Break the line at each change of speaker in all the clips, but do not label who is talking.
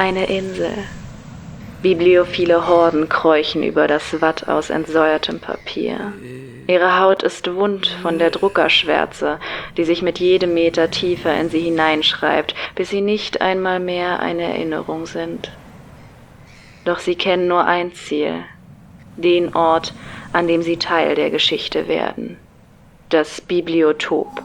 Eine Insel. Bibliophile Horden kräuchen über das Watt aus entsäuertem Papier. Ihre Haut ist wund von der Druckerschwärze, die sich mit jedem Meter tiefer in sie hineinschreibt, bis sie nicht einmal mehr eine Erinnerung sind. Doch sie kennen nur ein Ziel, den Ort, an dem sie Teil der Geschichte werden: das Bibliotop.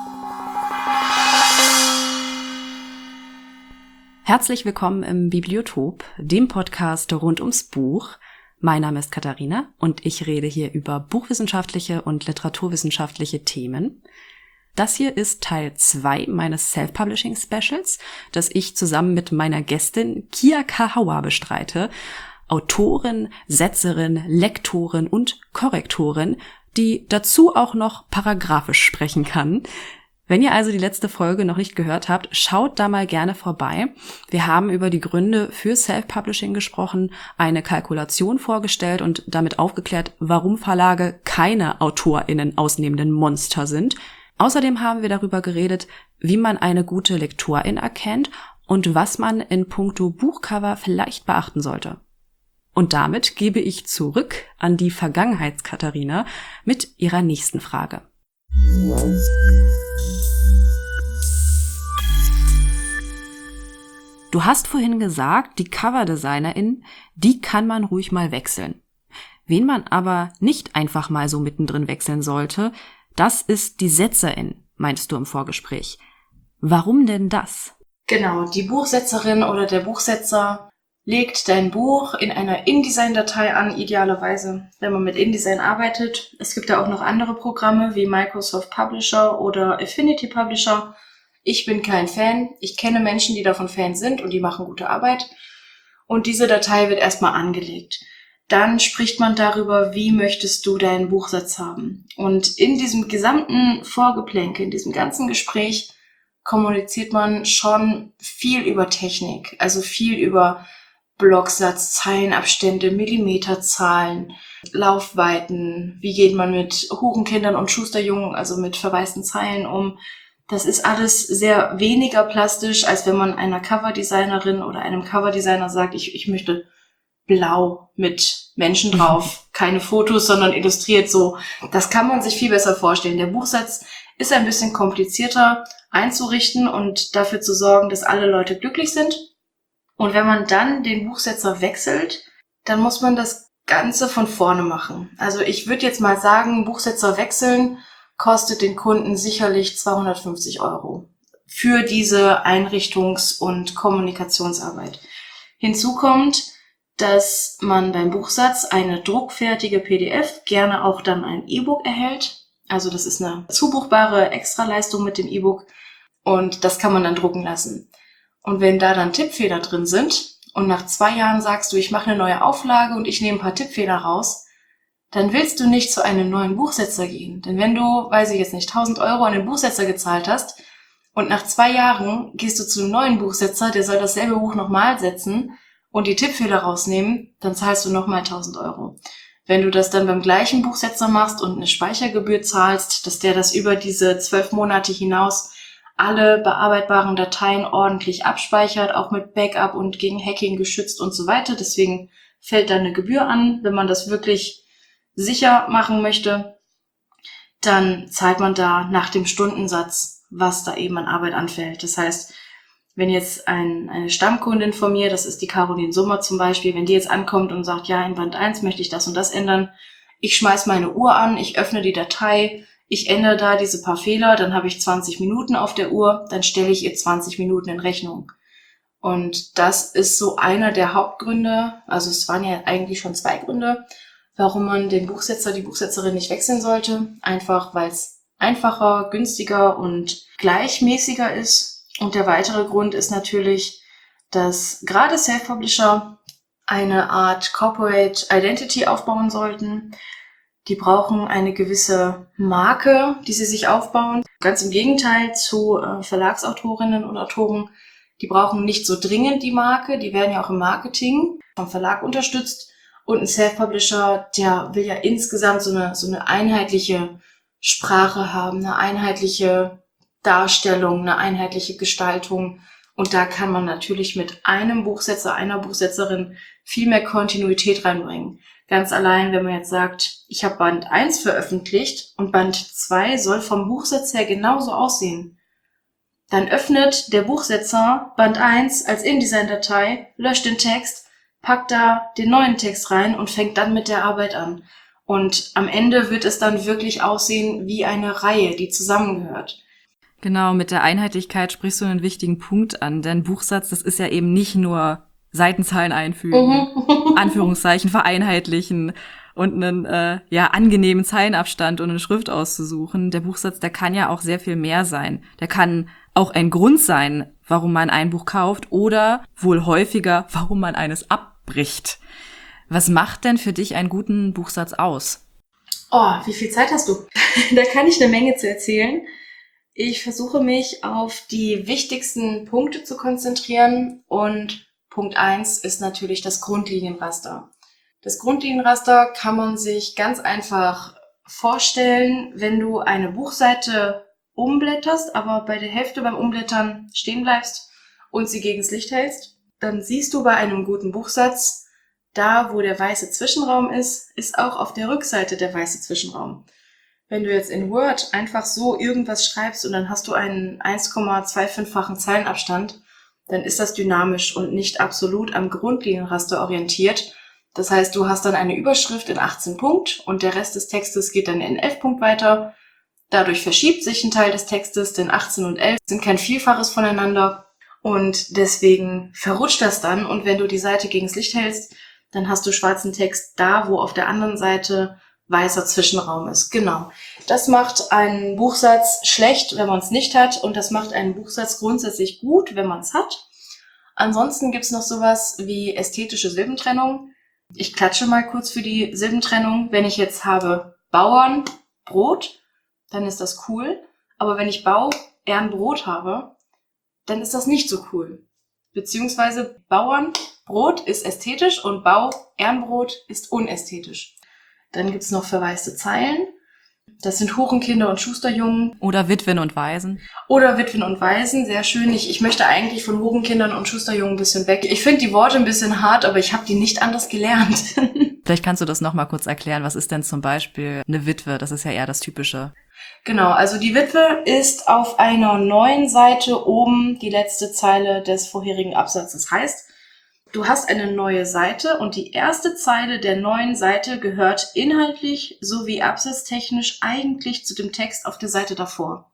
Herzlich willkommen im Bibliotop, dem Podcast rund ums Buch. Mein Name ist Katharina und ich rede hier über buchwissenschaftliche und literaturwissenschaftliche Themen. Das hier ist Teil 2 meines Self-Publishing-Specials, das ich zusammen mit meiner Gästin Kia Kahawa bestreite. Autorin, Setzerin, Lektorin und Korrektorin, die dazu auch noch paragraphisch sprechen kann. Wenn ihr also die letzte Folge noch nicht gehört habt, schaut da mal gerne vorbei. Wir haben über die Gründe für Self-Publishing gesprochen, eine Kalkulation vorgestellt und damit aufgeklärt, warum Verlage keine AutorInnen ausnehmenden Monster sind. Außerdem haben wir darüber geredet, wie man eine gute Lektorin erkennt und was man in puncto Buchcover vielleicht beachten sollte. Und damit gebe ich zurück an die Vergangenheits-Katharina mit ihrer nächsten Frage. Du hast vorhin gesagt, die Coverdesignerin, die kann man ruhig mal wechseln. Wen man aber nicht einfach mal so mittendrin wechseln sollte, das ist die Setzerin, meinst du im Vorgespräch. Warum denn das?
Genau, die Buchsetzerin oder der Buchsetzer legt dein Buch in einer InDesign-Datei an, idealerweise, wenn man mit InDesign arbeitet. Es gibt ja auch noch andere Programme wie Microsoft Publisher oder Affinity Publisher. Ich bin kein Fan. Ich kenne Menschen, die davon Fan sind und die machen gute Arbeit. Und diese Datei wird erstmal angelegt. Dann spricht man darüber, wie möchtest du deinen Buchsatz haben. Und in diesem gesamten Vorgeplänkel, in diesem ganzen Gespräch kommuniziert man schon viel über Technik, also viel über Blocksatz, Zeilenabstände, Millimeterzahlen, Laufweiten, wie geht man mit Hurenkindern und Schusterjungen, also mit verwaisten Zeilen um. Das ist alles sehr weniger plastisch, als wenn man einer Coverdesignerin oder einem Coverdesigner sagt, ich möchte blau mit Menschen drauf, keine Fotos, sondern illustriert so. Das kann man sich viel besser vorstellen. Der Buchsatz ist ein bisschen komplizierter einzurichten und dafür zu sorgen, dass alle Leute glücklich sind. Und wenn man dann den Buchsetzer wechselt, dann muss man das Ganze von vorne machen. Also ich würde jetzt mal sagen, Buchsetzer wechseln kostet den Kunden sicherlich 250 € für diese Einrichtungs- und Kommunikationsarbeit. Hinzu kommt, dass man beim Buchsatz eine druckfertige PDF, gerne auch dann ein E-Book erhält. Also das ist eine zubuchbare Extraleistung mit dem E-Book und das kann man dann drucken lassen. Und wenn da dann Tippfehler drin sind und nach 2 Jahren sagst du, ich mache eine neue Auflage und ich nehme ein paar Tippfehler raus, dann willst du nicht zu einem neuen Buchsetzer gehen. Denn wenn du, weiß ich jetzt nicht, 1.000 € an den Buchsetzer gezahlt hast und nach 2 Jahren gehst du zu einem neuen Buchsetzer, der soll dasselbe Buch nochmal setzen und die Tippfehler rausnehmen, dann zahlst du nochmal 1.000 €. Wenn du das dann beim gleichen Buchsetzer machst und eine Speichergebühr zahlst, dass der das über diese 12 Monate hinaus alle bearbeitbaren Dateien ordentlich abspeichert, auch mit Backup und gegen Hacking geschützt und so weiter. Deswegen fällt da eine Gebühr an, wenn man das wirklich sicher machen möchte, dann zahlt man da nach dem Stundensatz, was da eben an Arbeit anfällt. Das heißt, wenn jetzt eine Stammkundin von mir, das ist die Caroline Sommer zum Beispiel, wenn die jetzt ankommt und sagt, ja, in Band 1 möchte ich das und das ändern, ich schmeiß meine Uhr an, ich öffne die Datei, ich ändere da diese paar Fehler, dann habe ich 20 Minuten auf der Uhr, dann stelle ich ihr 20 Minuten in Rechnung. Und das ist so einer der Hauptgründe, also es waren ja eigentlich schon 2 Gründe, warum man den Buchsetzer, die Buchsetzerin nicht wechseln sollte. Einfach, weil es einfacher, günstiger und gleichmäßiger ist. Und der weitere Grund ist natürlich, dass gerade Self-Publisher eine Art Corporate Identity aufbauen sollten. Die brauchen eine gewisse Marke, die sie sich aufbauen. Ganz im Gegenteil zu Verlagsautorinnen und Autoren. Die brauchen nicht so dringend die Marke. Die werden ja auch im Marketing vom Verlag unterstützt. Und ein Self-Publisher, der will ja insgesamt so eine einheitliche Sprache haben, eine einheitliche Darstellung, eine einheitliche Gestaltung Und da kann man natürlich mit einem Buchsetzer, einer Buchsetzerin viel mehr Kontinuität reinbringen. Ganz allein, wenn man jetzt sagt, ich habe Band 1 veröffentlicht und Band 2 soll vom Buchsatz her genauso aussehen. Dann öffnet der Buchsetzer Band 1 als InDesign-Datei, löscht den Text, packt da den neuen Text rein und fängt dann mit der Arbeit an. Und am Ende wird es dann wirklich aussehen wie eine Reihe, die zusammengehört.
Genau, mit der Einheitlichkeit sprichst du einen wichtigen Punkt an, denn Buchsatz, das ist ja eben nicht nur Seitenzahlen einfügen, Anführungszeichen vereinheitlichen und einen angenehmen Zeilenabstand und eine Schrift auszusuchen. Der Buchsatz, der kann ja auch sehr viel mehr sein. Der kann auch ein Grund sein, warum man ein Buch kauft oder wohl häufiger, warum man eines abbricht. Was macht denn für dich einen guten Buchsatz aus?
Oh, wie viel Zeit hast du? Da kann ich eine Menge zu erzählen. Ich versuche mich auf die wichtigsten Punkte zu konzentrieren und Punkt 1 ist natürlich das Grundlinienraster. Das Grundlinienraster kann man sich ganz einfach vorstellen, wenn du eine Buchseite umblätterst, aber bei der Hälfte beim Umblättern stehen bleibst und sie gegens Licht hältst, dann siehst du bei einem guten Buchsatz, da wo der weiße Zwischenraum ist, ist auch auf der Rückseite der weiße Zwischenraum. Wenn du jetzt in Word einfach so irgendwas schreibst und dann hast du einen 1,25-fachen Zeilenabstand, dann ist das dynamisch und nicht absolut am Grundlinienraster orientiert. Das heißt, du hast dann eine Überschrift in 18 Punkt und der Rest des Textes geht dann in 11 Punkt weiter. Dadurch verschiebt sich ein Teil des Textes, denn 18 und 11 sind kein Vielfaches voneinander und deswegen verrutscht das dann und wenn du die Seite gegens Licht hältst, dann hast du schwarzen Text da, wo auf der anderen Seite weißer Zwischenraum ist. Genau. Das macht einen Buchsatz schlecht, wenn man es nicht hat und das macht einen Buchsatz grundsätzlich gut, wenn man es hat. Ansonsten gibt's noch sowas wie ästhetische Silbentrennung. Ich klatsche mal kurz für die Silbentrennung. Wenn ich jetzt habe Bauern, Brot, dann ist das cool. Aber wenn ich Bau, Ehrenbrot habe, dann ist das nicht so cool. Beziehungsweise Bauern, Brot ist ästhetisch und Bau, Ehrenbrot ist unästhetisch. Dann gibt's noch verwaiste Zeilen. Das sind Hurenkinder und Schusterjungen.
Oder Witwen und Waisen.
Oder Witwen und Waisen, sehr schön. Ich möchte eigentlich von Hurenkindern und Schusterjungen ein bisschen weg. Ich finde die Worte ein bisschen hart, aber ich habe die nicht anders gelernt.
Vielleicht kannst du das noch mal kurz erklären. Was ist denn zum Beispiel eine Witwe? Das ist ja eher das Typische.
Genau, also die Witwe ist auf einer neuen Seite oben die letzte Zeile des vorherigen Absatzes. Heißt, du hast eine neue Seite und die erste Zeile der neuen Seite gehört inhaltlich sowie absatztechnisch eigentlich zu dem Text auf der Seite davor.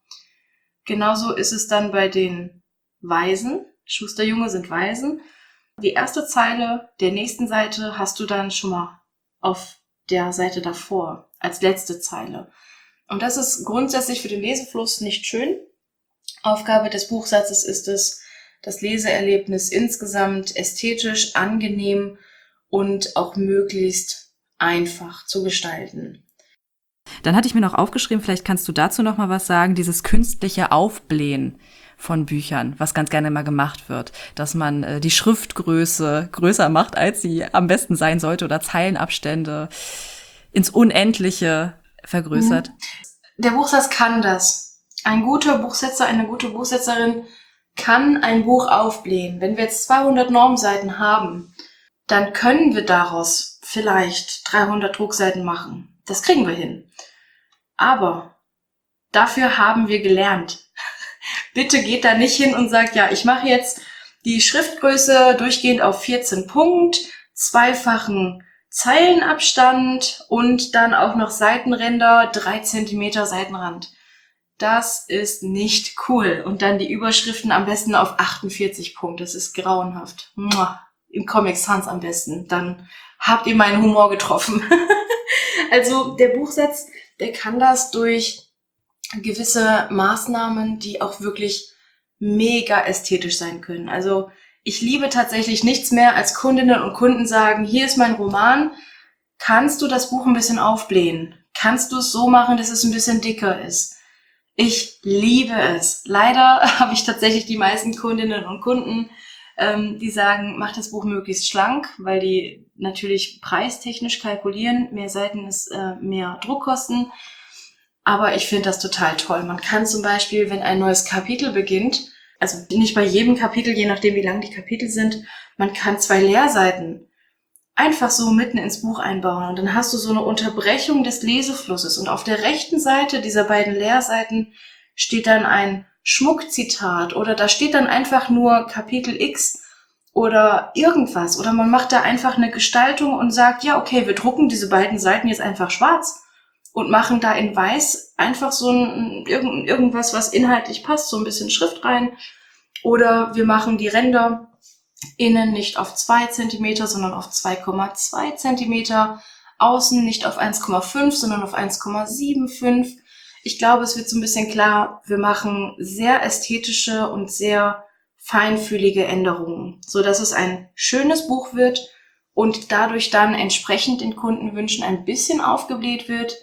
Genauso ist es dann bei den Waisen. Schusterjunge sind Waisen. Die erste Zeile der nächsten Seite hast du dann schon mal auf der Seite davor als letzte Zeile. Und das ist grundsätzlich für den Lesefluss nicht schön. Aufgabe des Buchsatzes ist es, das Leseerlebnis insgesamt ästhetisch, angenehm und auch möglichst einfach zu gestalten.
Dann hatte ich mir noch aufgeschrieben, vielleicht kannst du dazu noch mal was sagen, dieses künstliche Aufblähen von Büchern, was ganz gerne mal gemacht wird, dass man die Schriftgröße größer macht, als sie am besten sein sollte oder Zeilenabstände ins Unendliche vergrößert.
Der Buchsatz kann das. Ein guter Buchsetzer, eine gute Buchsetzerin kann ein Buch aufblähen. Wenn wir jetzt 200 Normseiten haben, dann können wir daraus vielleicht 300 Druckseiten machen. Das kriegen wir hin. Aber dafür haben wir gelernt. Bitte geht da nicht hin und sagt, ja, ich mache jetzt die Schriftgröße durchgehend auf 14 Punkt, zweifachen Zeilenabstand und dann auch noch Seitenränder, 3 Zentimeter Seitenrand. Das ist nicht cool. Und dann die Überschriften am besten auf 48 Punkt. Das ist grauenhaft. Im Comic Sans am besten. Dann habt ihr meinen Humor getroffen. Also der Buchsatz, der kann das durch gewisse Maßnahmen, die auch wirklich mega ästhetisch sein können. Also ich liebe tatsächlich nichts mehr, als Kundinnen und Kunden sagen, hier ist mein Roman, kannst du das Buch ein bisschen aufblähen? Kannst du es so machen, dass es ein bisschen dicker ist? Ich liebe es. Leider habe ich tatsächlich die meisten Kundinnen und Kunden, die sagen, mach das Buch möglichst schlank, weil die natürlich preistechnisch kalkulieren. Mehr Seiten ist mehr Druckkosten. Aber ich finde das total toll. Man kann zum Beispiel, wenn ein neues Kapitel beginnt, also nicht bei jedem Kapitel, je nachdem wie lang die Kapitel sind, man kann 2 Leerseiten einfach so mitten ins Buch einbauen und dann hast du so eine Unterbrechung des Leseflusses und auf der rechten Seite dieser beiden Leerseiten steht dann ein Schmuckzitat oder da steht dann einfach nur Kapitel X oder irgendwas oder man macht da einfach eine Gestaltung und sagt, ja okay, wir drucken diese beiden Seiten jetzt einfach schwarz und machen da in weiß einfach so irgendwas, was inhaltlich passt, so ein bisschen Schrift rein oder wir machen die Ränder innen nicht auf 2 Zentimeter, sondern auf 2,2 Zentimeter, außen nicht auf 1,5, sondern auf 1,75. Ich glaube, es wird so ein bisschen klar, wir machen sehr ästhetische und sehr feinfühlige Änderungen, so dass es ein schönes Buch wird und dadurch dann entsprechend den Kundenwünschen ein bisschen aufgebläht wird.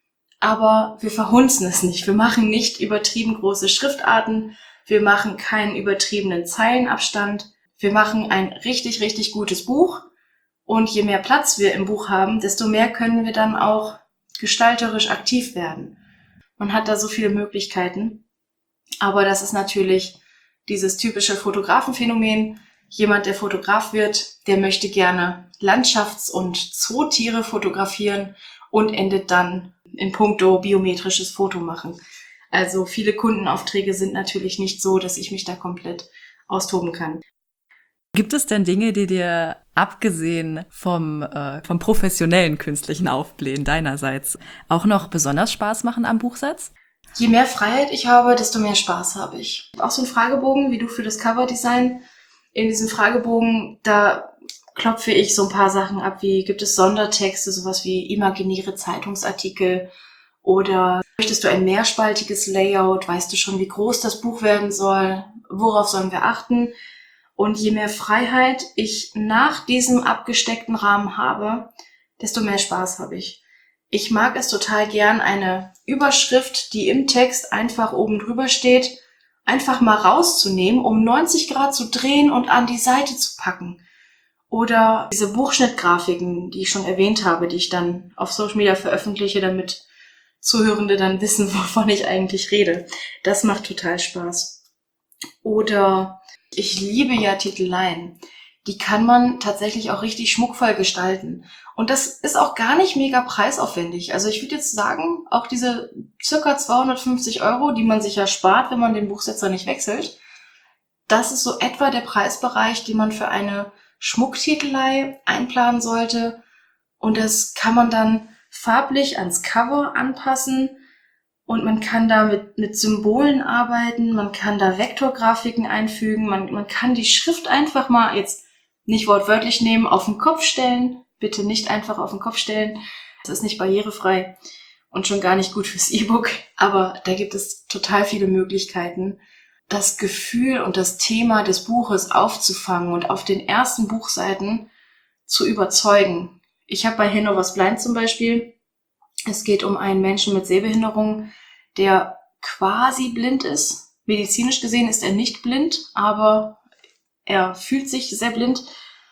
Aber wir verhunzen es nicht. Wir machen nicht übertrieben große Schriftarten. Wir machen keinen übertriebenen Zeilenabstand. Wir machen ein richtig, richtig gutes Buch und je mehr Platz wir im Buch haben, desto mehr können wir dann auch gestalterisch aktiv werden. Man hat da so viele Möglichkeiten, aber das ist natürlich dieses typische Fotografenphänomen. Jemand, der Fotograf wird, der möchte gerne Landschafts- und Zootiere fotografieren und endet dann in puncto biometrisches Foto machen. Also viele Kundenaufträge sind natürlich nicht so, dass ich mich da komplett austoben kann.
Gibt es denn Dinge, die dir abgesehen vom professionellen künstlichen Aufblähen deinerseits auch noch besonders Spaß machen am Buchsatz?
Je mehr Freiheit ich habe, desto mehr Spaß habe ich. Auch so ein Fragebogen, wie du für das Coverdesign. In diesem Fragebogen, da klopfe ich so ein paar Sachen ab, wie gibt es Sondertexte, sowas wie imaginäre Zeitungsartikel oder möchtest du ein mehrspaltiges Layout, weißt du schon, wie groß das Buch werden soll, worauf sollen wir achten? Und je mehr Freiheit ich nach diesem abgesteckten Rahmen habe, desto mehr Spaß habe ich. Ich mag es total gern, eine Überschrift, die im Text einfach oben drüber steht, einfach mal rauszunehmen, um 90 Grad zu drehen und an die Seite zu packen. Oder diese Buchschnittgrafiken, die ich schon erwähnt habe, die ich dann auf Social Media veröffentliche, damit Zuhörende dann wissen, wovon ich eigentlich rede. Das macht total Spaß. Oder ich liebe ja Titeleien. Die kann man tatsächlich auch richtig schmuckvoll gestalten. Und das ist auch gar nicht mega preisaufwendig. Also ich würde jetzt sagen, auch diese circa 250 €, die man sich ja spart, wenn man den Buchsetzer nicht wechselt, das ist so etwa der Preisbereich, den man für eine Schmucktitelei einplanen sollte. Und das kann man dann farblich ans Cover anpassen. Und man kann da mit Symbolen arbeiten, man kann da Vektorgrafiken einfügen, man kann die Schrift einfach mal, jetzt nicht wortwörtlich nehmen, auf den Kopf stellen. Bitte nicht einfach auf den Kopf stellen. Das ist nicht barrierefrei und schon gar nicht gut fürs E-Book. Aber da gibt es total viele Möglichkeiten, das Gefühl und das Thema des Buches aufzufangen und auf den ersten Buchseiten zu überzeugen. Ich habe bei Henno was Blind zum Beispiel, es geht um einen Menschen mit Sehbehinderung, der quasi blind ist. Medizinisch gesehen ist er nicht blind, aber er fühlt sich sehr blind.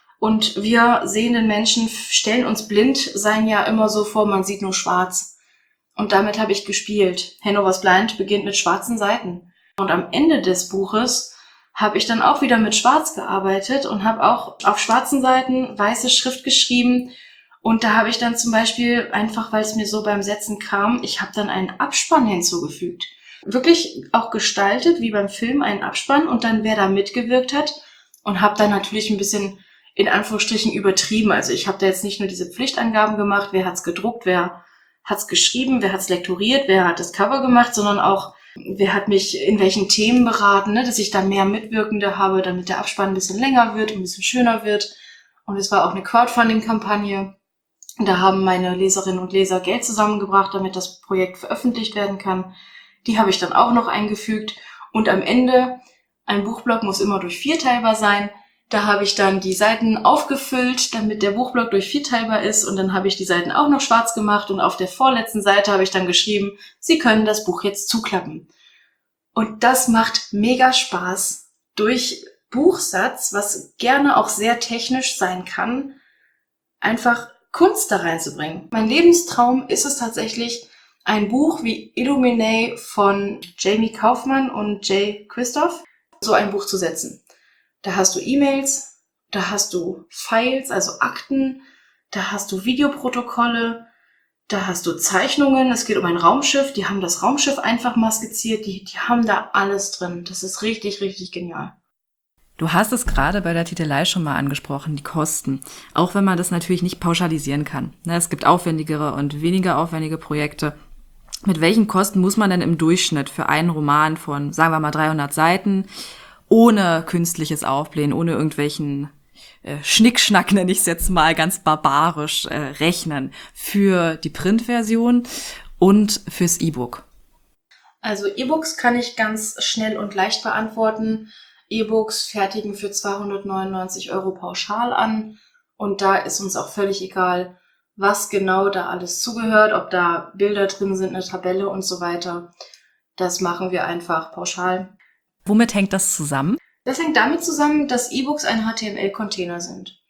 Und wir sehenden Menschen stellen uns Blindsein ja immer so vor, man sieht nur schwarz. Und damit habe ich gespielt. Henno was Blind beginnt mit schwarzen Seiten. Und am Ende des Buches habe ich dann auch wieder mit Schwarz gearbeitet und habe auch auf schwarzen Seiten weiße Schrift geschrieben. Und da habe ich dann zum Beispiel, einfach weil es mir so beim Setzen kam, ich habe dann einen Abspann hinzugefügt. Wirklich auch gestaltet, wie beim Film, einen Abspann und dann wer da mitgewirkt hat und habe dann natürlich ein bisschen in Anführungsstrichen übertrieben. Also ich habe da jetzt nicht nur diese Pflichtangaben gemacht, wer hat's gedruckt, wer hat's geschrieben, wer hat's lektoriert, wer hat das Cover gemacht, sondern auch, wer hat mich in welchen Themen beraten, ne, dass ich da mehr Mitwirkende habe, damit der Abspann ein bisschen länger wird, ein bisschen schöner wird. Und es war auch eine Crowdfunding-Kampagne. Da haben meine Leserinnen und Leser Geld zusammengebracht, damit das Projekt veröffentlicht werden kann. Die habe ich dann auch noch eingefügt. Und am Ende, ein Buchblock muss immer durch 4 teilbar sein. Da habe ich dann die Seiten aufgefüllt, damit der Buchblock durch 4 teilbar ist. Und dann habe ich die Seiten auch noch schwarz gemacht. Und auf der vorletzten Seite habe ich dann geschrieben, Sie können das Buch jetzt zuklappen. Und das macht mega Spaß, durch Buchsatz, was gerne auch sehr technisch sein kann, einfach Kunst da reinzubringen. Mein Lebenstraum ist es tatsächlich, ein Buch wie Illuminae von Jamie Kaufmann und Jay Christoph. so ein Buch zu setzen. Da hast du E-Mails, da hast du Files, also Akten, da hast du Videoprotokolle, da hast du Zeichnungen, es geht um ein Raumschiff, die haben das Raumschiff einfach mal skizziert, die haben da alles drin. Das ist richtig, richtig genial.
Du hast es gerade bei der Titelei schon mal angesprochen, die Kosten. Auch wenn man das natürlich nicht pauschalisieren kann. Es gibt aufwendigere und weniger aufwendige Projekte. Mit welchen Kosten muss man denn im Durchschnitt für einen Roman von, sagen wir mal, 300 Seiten, ohne künstliches Aufblähen, ohne irgendwelchen Schnickschnack, nenne ich es jetzt mal ganz barbarisch, rechnen für die Printversion und fürs E-Book?
Also E-Books kann ich ganz schnell und leicht beantworten. E-Books fertigen für 299 € pauschal an und da ist uns auch völlig egal, was genau da alles zugehört, ob da Bilder drin sind, eine Tabelle und so weiter. Das machen wir einfach pauschal.
Womit hängt das zusammen?
Das hängt damit zusammen, dass E-Books ein HTML-Container sind.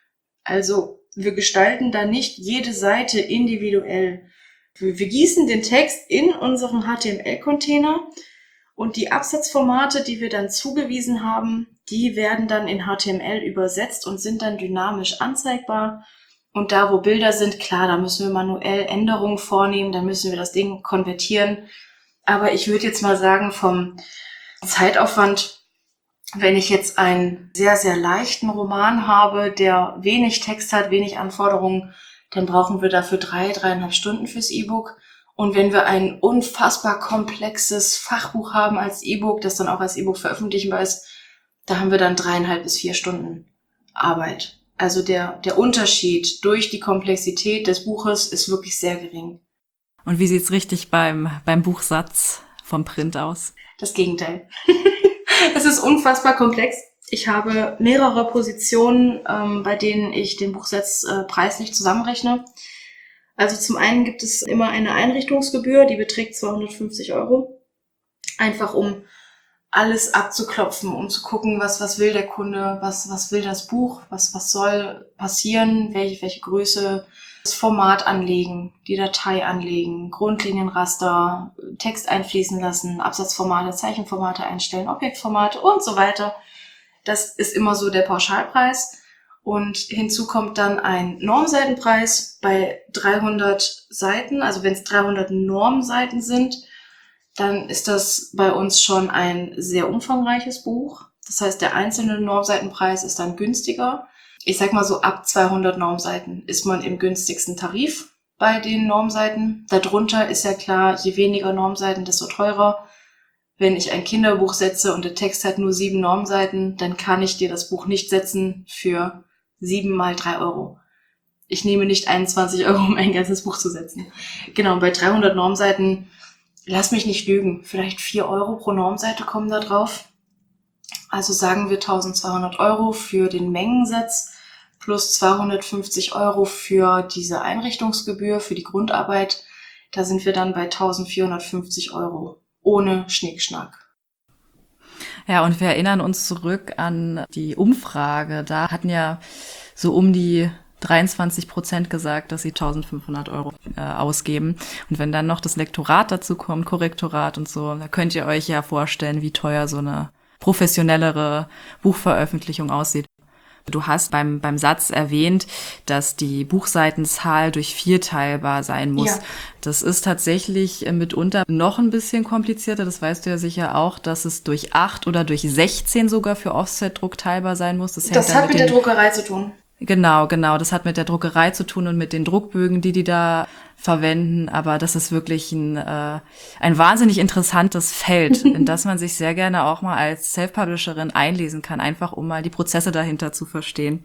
Also wir gestalten da nicht jede Seite individuell. Wir gießen den Text in unseren HTML-Container und die Absatzformate, die wir dann zugewiesen haben, die werden dann in HTML übersetzt und sind dann dynamisch anzeigbar. Und da, wo Bilder sind, klar, da müssen wir manuell Änderungen vornehmen, dann müssen wir das Ding konvertieren. Aber ich würde jetzt mal sagen, vom Zeitaufwand, wenn ich jetzt einen sehr, sehr leichten Roman habe, der wenig Text hat, wenig Anforderungen, dann brauchen wir dafür 3,5 Stunden fürs E-Book. Und wenn wir ein unfassbar komplexes Fachbuch haben als E-Book, das dann auch als E-Book veröffentlichbar ist, da haben wir dann 3,5 bis 4 Stunden Arbeit. Also der Unterschied durch die Komplexität des Buches ist wirklich sehr gering.
Und wie sieht's richtig beim Buchsatz vom Print aus?
Das Gegenteil. Es ist unfassbar komplex. Ich habe mehrere Positionen, bei denen ich den Buchsatz preislich zusammenrechne. Also zum einen gibt es immer eine Einrichtungsgebühr, die beträgt 250 €. Einfach um alles abzuklopfen, um zu gucken, was will der Kunde, was will das Buch, was soll passieren, welche Größe, das Format anlegen, die Datei anlegen, Grundlinienraster, Text einfließen lassen, Absatzformate, Zeichenformate einstellen, Objektformate und so weiter. Das ist immer so der Pauschalpreis. Und hinzu kommt dann ein Normseitenpreis bei 300 Seiten. Also wenn es 300 Normseiten sind, dann ist das bei uns schon ein sehr umfangreiches Buch. Das heißt, der einzelne Normseitenpreis ist dann günstiger. Ich sag mal so, ab 200 Normseiten ist man im günstigsten Tarif bei den Normseiten. Darunter ist ja klar, je weniger Normseiten, desto teurer. Wenn ich ein Kinderbuch setze und der Text hat nur 7 Normseiten, dann kann ich dir das Buch nicht setzen für 7 mal 3 €. Ich nehme nicht 21 €, um ein ganzes Buch zu setzen. Genau, bei 300 Normseiten, lass mich nicht lügen, vielleicht 4 € pro Normseite kommen da drauf. Also sagen wir 1.200 € für den Mengensatz plus 250 € für diese Einrichtungsgebühr, für die Grundarbeit. Da sind wir dann bei 1.450 € ohne Schnickschnack.
Ja, und wir erinnern uns zurück an die Umfrage. Da hatten ja so um die 23% gesagt, dass sie 1.500 € ausgeben. Und wenn dann noch das Lektorat dazu kommt, Korrektorat und so, da könnt ihr euch ja vorstellen, wie teuer so eine professionellere Buchveröffentlichung aussieht. Du hast beim Satz erwähnt, dass die Buchseitenzahl durch 4 teilbar sein muss. Ja. Das ist tatsächlich mitunter noch ein bisschen komplizierter. Das weißt du ja sicher auch, dass es durch 8 oder durch 16 sogar für Offsetdruck teilbar sein muss. Das
hat mit der Druckerei zu tun.
Genau. Das hat mit der Druckerei zu tun und mit den Druckbögen, die da verwenden. Aber das ist wirklich ein wahnsinnig interessantes Feld, in das man sich sehr gerne auch mal als Self-Publisherin einlesen kann, einfach um mal die Prozesse dahinter zu verstehen.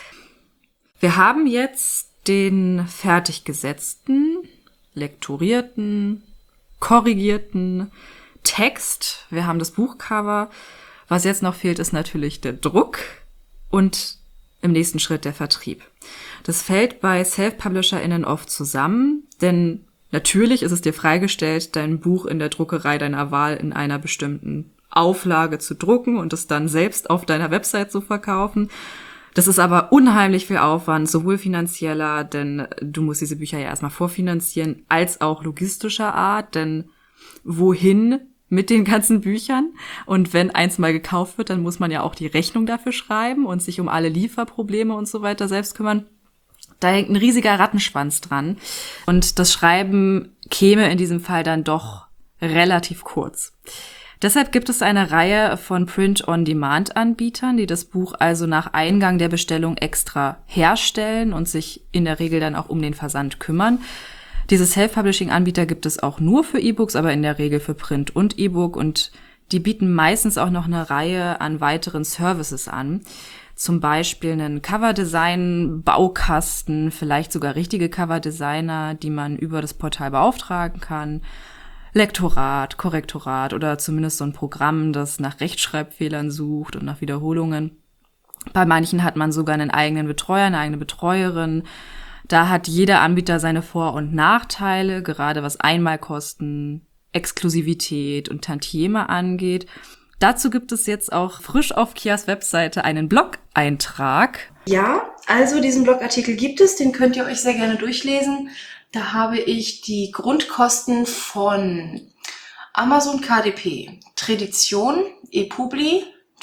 Wir haben jetzt den fertig gesetzten, lektorierten, korrigierten Text. Wir haben das Buchcover. Was jetzt noch fehlt, ist natürlich der Druck und im nächsten Schritt der Vertrieb. Das fällt bei Self-PublisherInnen oft zusammen, denn natürlich ist es dir freigestellt, dein Buch in der Druckerei deiner Wahl in einer bestimmten Auflage zu drucken und es dann selbst auf deiner Website zu verkaufen. Das ist aber unheimlich viel Aufwand, sowohl finanzieller, denn du musst diese Bücher ja erstmal vorfinanzieren, als auch logistischer Art, denn wohin mit den ganzen Büchern. Und wenn eins mal gekauft wird, dann muss man ja auch die Rechnung dafür schreiben und sich um alle Lieferprobleme und so weiter selbst kümmern. Da hängt ein riesiger Rattenschwanz dran. Und das Schreiben käme in diesem Fall dann doch relativ kurz. Deshalb gibt es eine Reihe von Print-on-Demand-Anbietern, die das Buch also nach Eingang der Bestellung extra herstellen und sich in der Regel dann auch um den Versand kümmern. Diese Self-Publishing-Anbieter gibt es auch nur für E-Books, aber in der Regel für Print und E-Book. Und die bieten meistens auch noch eine Reihe an weiteren Services an. Zum Beispiel einen Coverdesign-Baukasten, vielleicht sogar richtige Coverdesigner, die man über das Portal beauftragen kann. Lektorat, Korrektorat oder zumindest so ein Programm, das nach Rechtschreibfehlern sucht und nach Wiederholungen. Bei manchen hat man sogar einen eigenen Betreuer, eine eigene Betreuerin. Da hat jeder Anbieter seine Vor- und Nachteile, gerade was Einmalkosten, Exklusivität und Tantieme angeht. Dazu gibt es jetzt auch frisch auf Kias Webseite einen Blog-Eintrag.
Ja, also diesen Blogartikel gibt es, den könnt ihr euch sehr gerne durchlesen. Da habe ich die Grundkosten von Amazon KDP, Tradition, ePubli,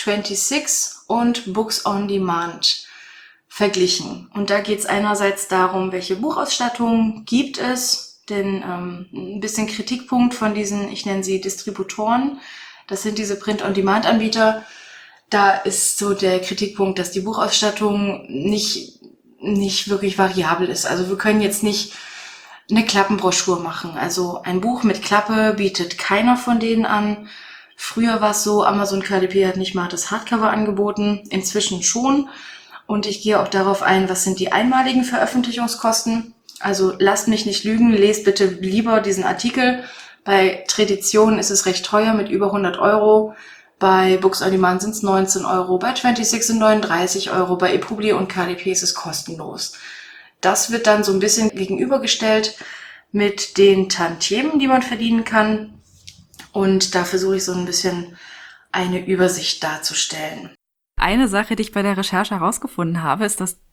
26 und Books on Demand verglichen. Und da geht es einerseits darum, welche Buchausstattung gibt es, denn ein bisschen Kritikpunkt von diesen, ich nenne sie Distributoren, das sind diese Print-on-Demand-Anbieter. Da ist so der Kritikpunkt, dass die Buchausstattung nicht wirklich variabel ist. Also wir können jetzt nicht eine Klappenbroschur machen. Also ein Buch mit Klappe bietet keiner von denen an. Früher war es so, Amazon KDP hat nicht mal das Hardcover angeboten, inzwischen schon. Und ich gehe auch darauf ein, was sind die einmaligen Veröffentlichungskosten. Also lasst mich nicht lügen, lest bitte lieber diesen Artikel. Bei Tradition ist es recht teuer mit über 100 Euro. Bei Books on Demand sind es 19 Euro, bei 26 sind 39 Euro, bei ePubli und KDP ist es kostenlos. Das wird dann so ein bisschen gegenübergestellt mit den Tantiemen, die man verdienen kann. Und da versuche ich so ein bisschen eine Übersicht darzustellen.
Eine Sache, die ich bei der Recherche herausgefunden habe, ist, dass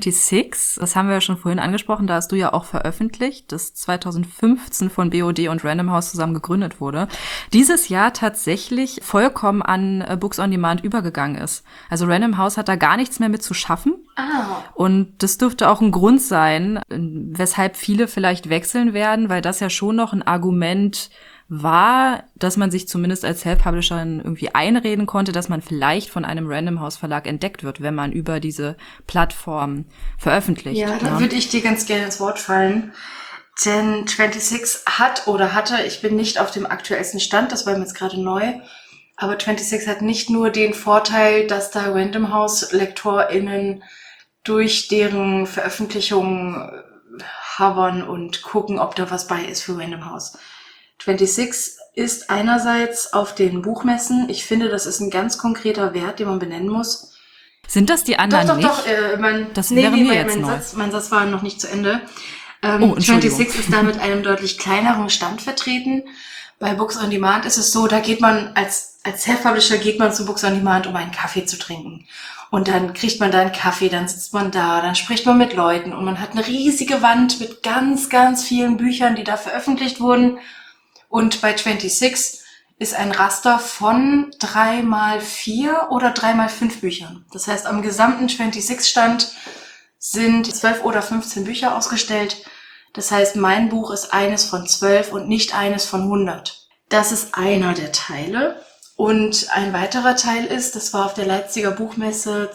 26, das haben wir ja schon vorhin angesprochen, da hast du ja auch veröffentlicht, das 2015 von BOD und Random House zusammen gegründet wurde, dieses Jahr tatsächlich vollkommen an Books on Demand übergegangen ist. Also Random House hat da gar nichts mehr mit zu schaffen. Und das dürfte auch ein Grund sein, weshalb viele vielleicht wechseln werden, weil das ja schon noch ein Argument war, dass man sich zumindest als Self-Publisherin irgendwie einreden konnte, dass man vielleicht von einem Random House Verlag entdeckt wird, wenn man über diese Plattform veröffentlicht.
Ja, da würde ich dir ganz gerne ins Wort fallen. Denn 26 hat oder hatte, ich bin nicht auf dem aktuellsten Stand, das war mir jetzt gerade neu, aber 26 hat nicht nur den Vorteil, dass da Random House LektorInnen durch deren Veröffentlichungen hovern und gucken, ob da was bei ist für Random House. 26 ist einerseits auf den Buchmessen. Ich finde, das ist ein ganz konkreter Wert, den man benennen muss.
Sind das die anderen nicht?
Das
wäre mir jetzt neu.
Mein Satz war noch nicht zu Ende.
Entschuldigung.
26 ist da mit einem deutlich kleineren Stand vertreten. Bei Books on Demand ist es so, da geht man als Self-Publisher geht man zu Books on Demand, um einen Kaffee zu trinken. Und dann kriegt man da einen Kaffee, dann sitzt man da, dann spricht man mit Leuten und man hat eine riesige Wand mit ganz, ganz vielen Büchern, die da veröffentlicht wurden. Und bei 26 ist ein Raster von 3x4 oder 3x5 Büchern. Das heißt, am gesamten 26-Stand sind 12 oder 15 Bücher ausgestellt. Das heißt, mein Buch ist eines von 12 und nicht eines von 100. Das ist einer der Teile. Und ein weiterer Teil ist, das war auf der Leipziger Buchmesse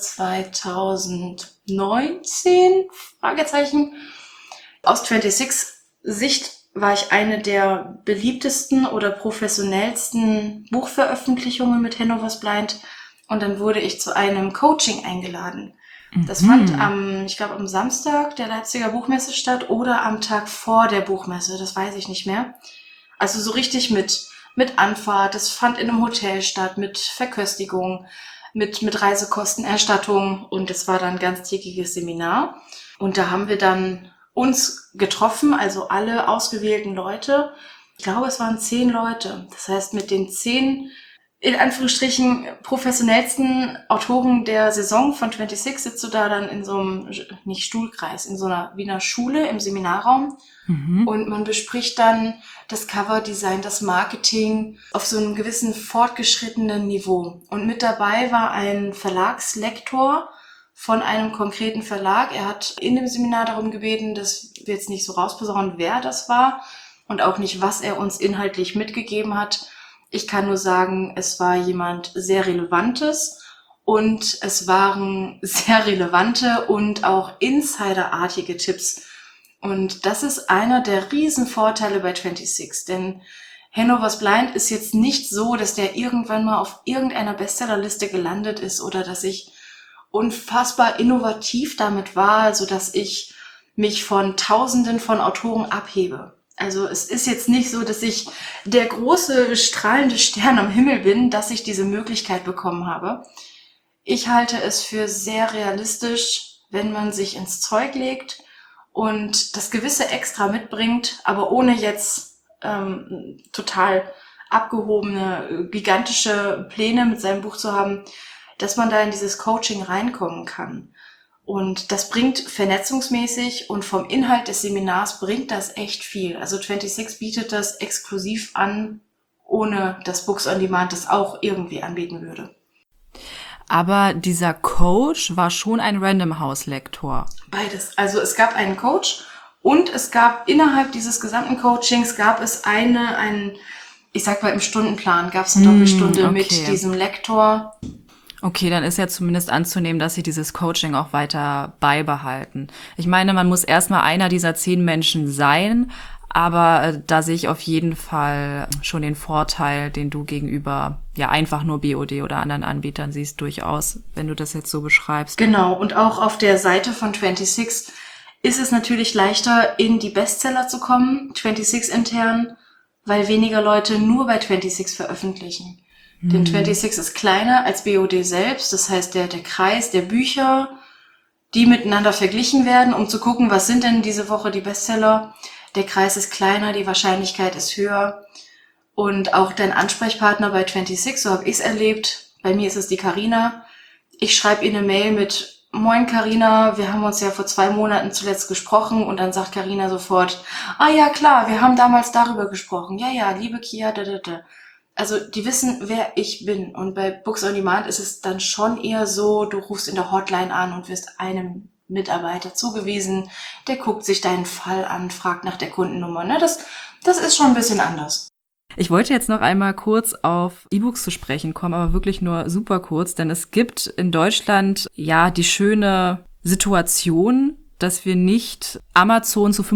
2019, Fragezeichen. Aus 26 Sicht war ich eine der beliebtesten oder professionellsten Buchveröffentlichungen mit Hannovers Blind. Und dann wurde ich zu einem Coaching eingeladen. Das fand am Samstag der Leipziger Buchmesse statt oder am Tag vor der Buchmesse, das weiß ich nicht mehr. Also so richtig mit Anfahrt, das fand in einem Hotel statt, mit Verköstigung, mit Reisekostenerstattung und es war dann ein ganztägiges Seminar. Und da haben wir dann uns getroffen, also alle ausgewählten Leute. Ich glaube, es waren 10 Leute. Das heißt, mit den 10 in Anführungsstrichen professionellsten Autoren der Saison von 26 sitzt du da dann in so einem, nicht Stuhlkreis, in so einer Wiener Schule im Seminarraum. Und man bespricht dann das Coverdesign, das Marketing auf so einem gewissen fortgeschrittenen Niveau. Und mit dabei war ein Verlagslektor von einem konkreten Verlag. Er hat in dem Seminar darum gebeten, dass wir jetzt nicht so rausposaunen, wer das war und auch nicht, was er uns inhaltlich mitgegeben hat. Ich kann nur sagen, es war jemand sehr Relevantes und es waren sehr relevante und auch insiderartige Tipps. Und das ist einer der Riesenvorteile bei 26, denn Hannover's Blind ist jetzt nicht so, dass der irgendwann mal auf irgendeiner Bestsellerliste gelandet ist oder dass ich unfassbar innovativ damit war, sodass ich mich von Tausenden von Autoren abhebe. Also es ist jetzt nicht so, dass ich der große strahlende Stern am Himmel bin, dass ich diese Möglichkeit bekommen habe. Ich halte es für sehr realistisch, wenn man sich ins Zeug legt und das gewisse Extra mitbringt, aber ohne jetzt total abgehobene, gigantische Pläne mit seinem Buch zu haben, dass man da in dieses Coaching reinkommen kann. Und das bringt vernetzungsmäßig und vom Inhalt des Seminars bringt das echt viel. Also 26 bietet das exklusiv an, ohne dass Books on Demand das auch irgendwie anbieten würde.
Aber dieser Coach war schon ein Random House Lektor.
Beides. Also es gab einen Coach und es gab innerhalb dieses gesamten Coachings gab es ich sag mal im Stundenplan gab es eine Doppelstunde mit diesem Lektor.
Okay, dann ist ja zumindest anzunehmen, dass sie dieses Coaching auch weiter beibehalten. Ich meine, man muss erstmal einer dieser 10 Menschen sein, aber da sehe ich auf jeden Fall schon den Vorteil, den du gegenüber ja einfach nur BOD oder anderen Anbietern siehst, durchaus, wenn du das jetzt so beschreibst.
Genau, und auch auf der Seite von 26 ist es natürlich leichter, in die Bestseller zu kommen, 26 intern, weil weniger Leute nur bei 26 veröffentlichen. Denn 26 ist kleiner als BOD selbst, das heißt der Kreis der Bücher, die miteinander verglichen werden, um zu gucken, was sind denn diese Woche die Bestseller. Der Kreis ist kleiner, die Wahrscheinlichkeit ist höher und auch dein Ansprechpartner bei 26, so habe ich es erlebt, bei mir ist es die Carina. Ich schreibe ihr eine Mail mit Moin Carina, wir haben uns ja vor 2 Monaten zuletzt gesprochen und dann sagt Carina sofort, ah ja klar, wir haben damals darüber gesprochen, ja, liebe Kia, Also die wissen, wer ich bin. Und bei Books on Demand ist es dann schon eher so, du rufst in der Hotline an und wirst einem Mitarbeiter zugewiesen, der guckt sich deinen Fall an, fragt nach der Kundennummer. Ne? Das ist schon ein bisschen anders.
Ich wollte jetzt noch einmal kurz auf E-Books zu sprechen kommen, aber wirklich nur super kurz, denn es gibt in Deutschland ja die schöne Situation, dass wir nicht Amazon zu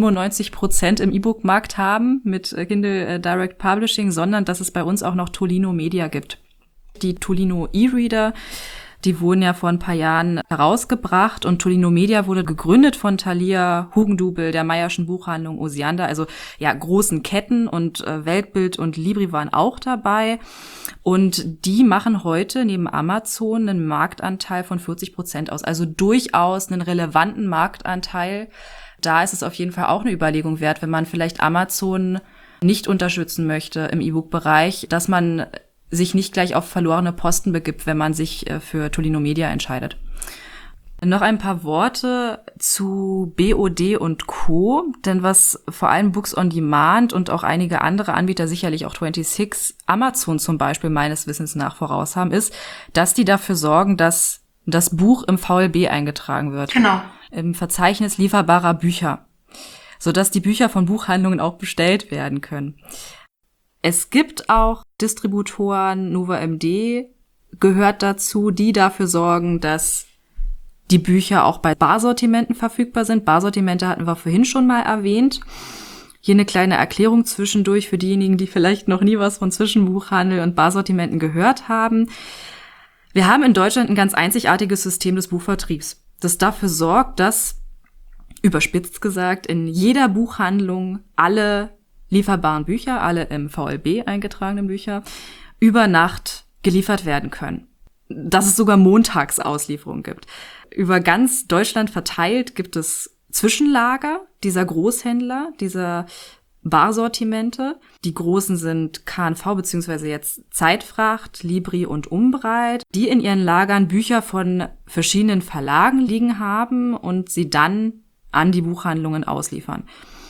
95% im E-Book-Markt haben mit Kindle Direct Publishing, sondern dass es bei uns auch noch Tolino Media gibt. Die Tolino E-Reader, die wurden ja vor ein paar Jahren herausgebracht und Tolino Media wurde gegründet von Thalia Hugendubel, der Mayer'schen Buchhandlung Osiander, also ja großen Ketten und Weltbild und Libri waren auch dabei. Und die machen heute neben Amazon einen Marktanteil von 40% aus, also durchaus einen relevanten Marktanteil. Da ist es auf jeden Fall auch eine Überlegung wert, wenn man vielleicht Amazon nicht unterstützen möchte im E-Book-Bereich, dass man sich nicht gleich auf verlorene Posten begibt, wenn man sich für Tolino Media entscheidet. Noch ein paar Worte zu BOD und Co., denn was vor allem Books on Demand und auch einige andere Anbieter, sicherlich auch 26, Amazon zum Beispiel meines Wissens nach voraus haben, ist, dass die dafür sorgen, dass das Buch im VLB eingetragen wird.
Genau.
Im Verzeichnis lieferbarer Bücher, sodass die Bücher von Buchhandlungen auch bestellt werden können. Es gibt auch Distributoren, NovaMD gehört dazu, die dafür sorgen, dass die Bücher auch bei Barsortimenten verfügbar sind. Barsortimente hatten wir vorhin schon mal erwähnt. Hier eine kleine Erklärung zwischendurch für diejenigen, die vielleicht noch nie was von Zwischenbuchhandel und Barsortimenten gehört haben. Wir haben in Deutschland ein ganz einzigartiges System des Buchvertriebs, das dafür sorgt, dass, überspitzt gesagt, in jeder Buchhandlung alle lieferbaren Bücher, alle im VLB eingetragenen Bücher, über Nacht geliefert werden können. Dass es sogar Montagsauslieferung gibt. Über ganz Deutschland verteilt gibt es Zwischenlager dieser Großhändler, dieser Barsortimente. Die großen sind K&V bzw. jetzt Zeitfracht, Libri und Umbreit, die in ihren Lagern Bücher von verschiedenen Verlagen liegen haben und sie dann an die Buchhandlungen ausliefern.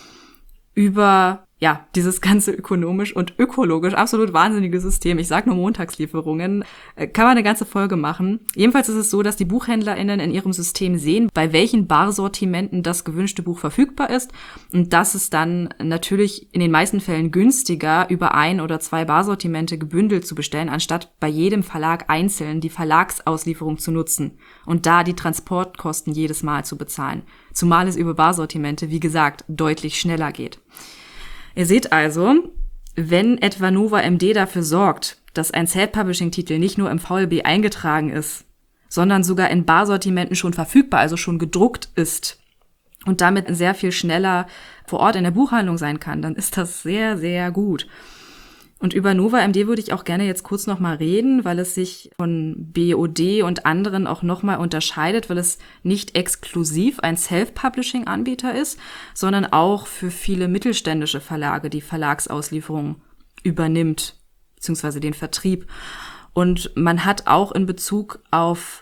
Über dieses ganze ökonomisch und ökologisch absolut wahnsinnige System, ich sag nur Montagslieferungen, kann man eine ganze Folge machen. Jedenfalls ist es so, dass die BuchhändlerInnen in ihrem System sehen, bei welchen Barsortimenten das gewünschte Buch verfügbar ist und dass es dann natürlich in den meisten Fällen günstiger, über 1 oder 2 Barsortimente gebündelt zu bestellen, anstatt bei jedem Verlag einzeln die Verlagsauslieferung zu nutzen und da die Transportkosten jedes Mal zu bezahlen. Zumal es über Barsortimente, wie gesagt, deutlich schneller geht. Ihr seht also, wenn etwa Nova MD dafür sorgt, dass ein Self-Publishing-Titel nicht nur im VLB eingetragen ist, sondern sogar in Barsortimenten schon verfügbar, also schon gedruckt ist und damit sehr viel schneller vor Ort in der Buchhandlung sein kann, dann ist das sehr, sehr gut. Und über Nova MD würde ich auch gerne jetzt kurz nochmal reden, weil es sich von BOD und anderen auch nochmal unterscheidet, weil es nicht exklusiv ein Self-Publishing-Anbieter ist, sondern auch für viele mittelständische Verlage die Verlagsauslieferung übernimmt, beziehungsweise den Vertrieb. Und man hat auch in Bezug auf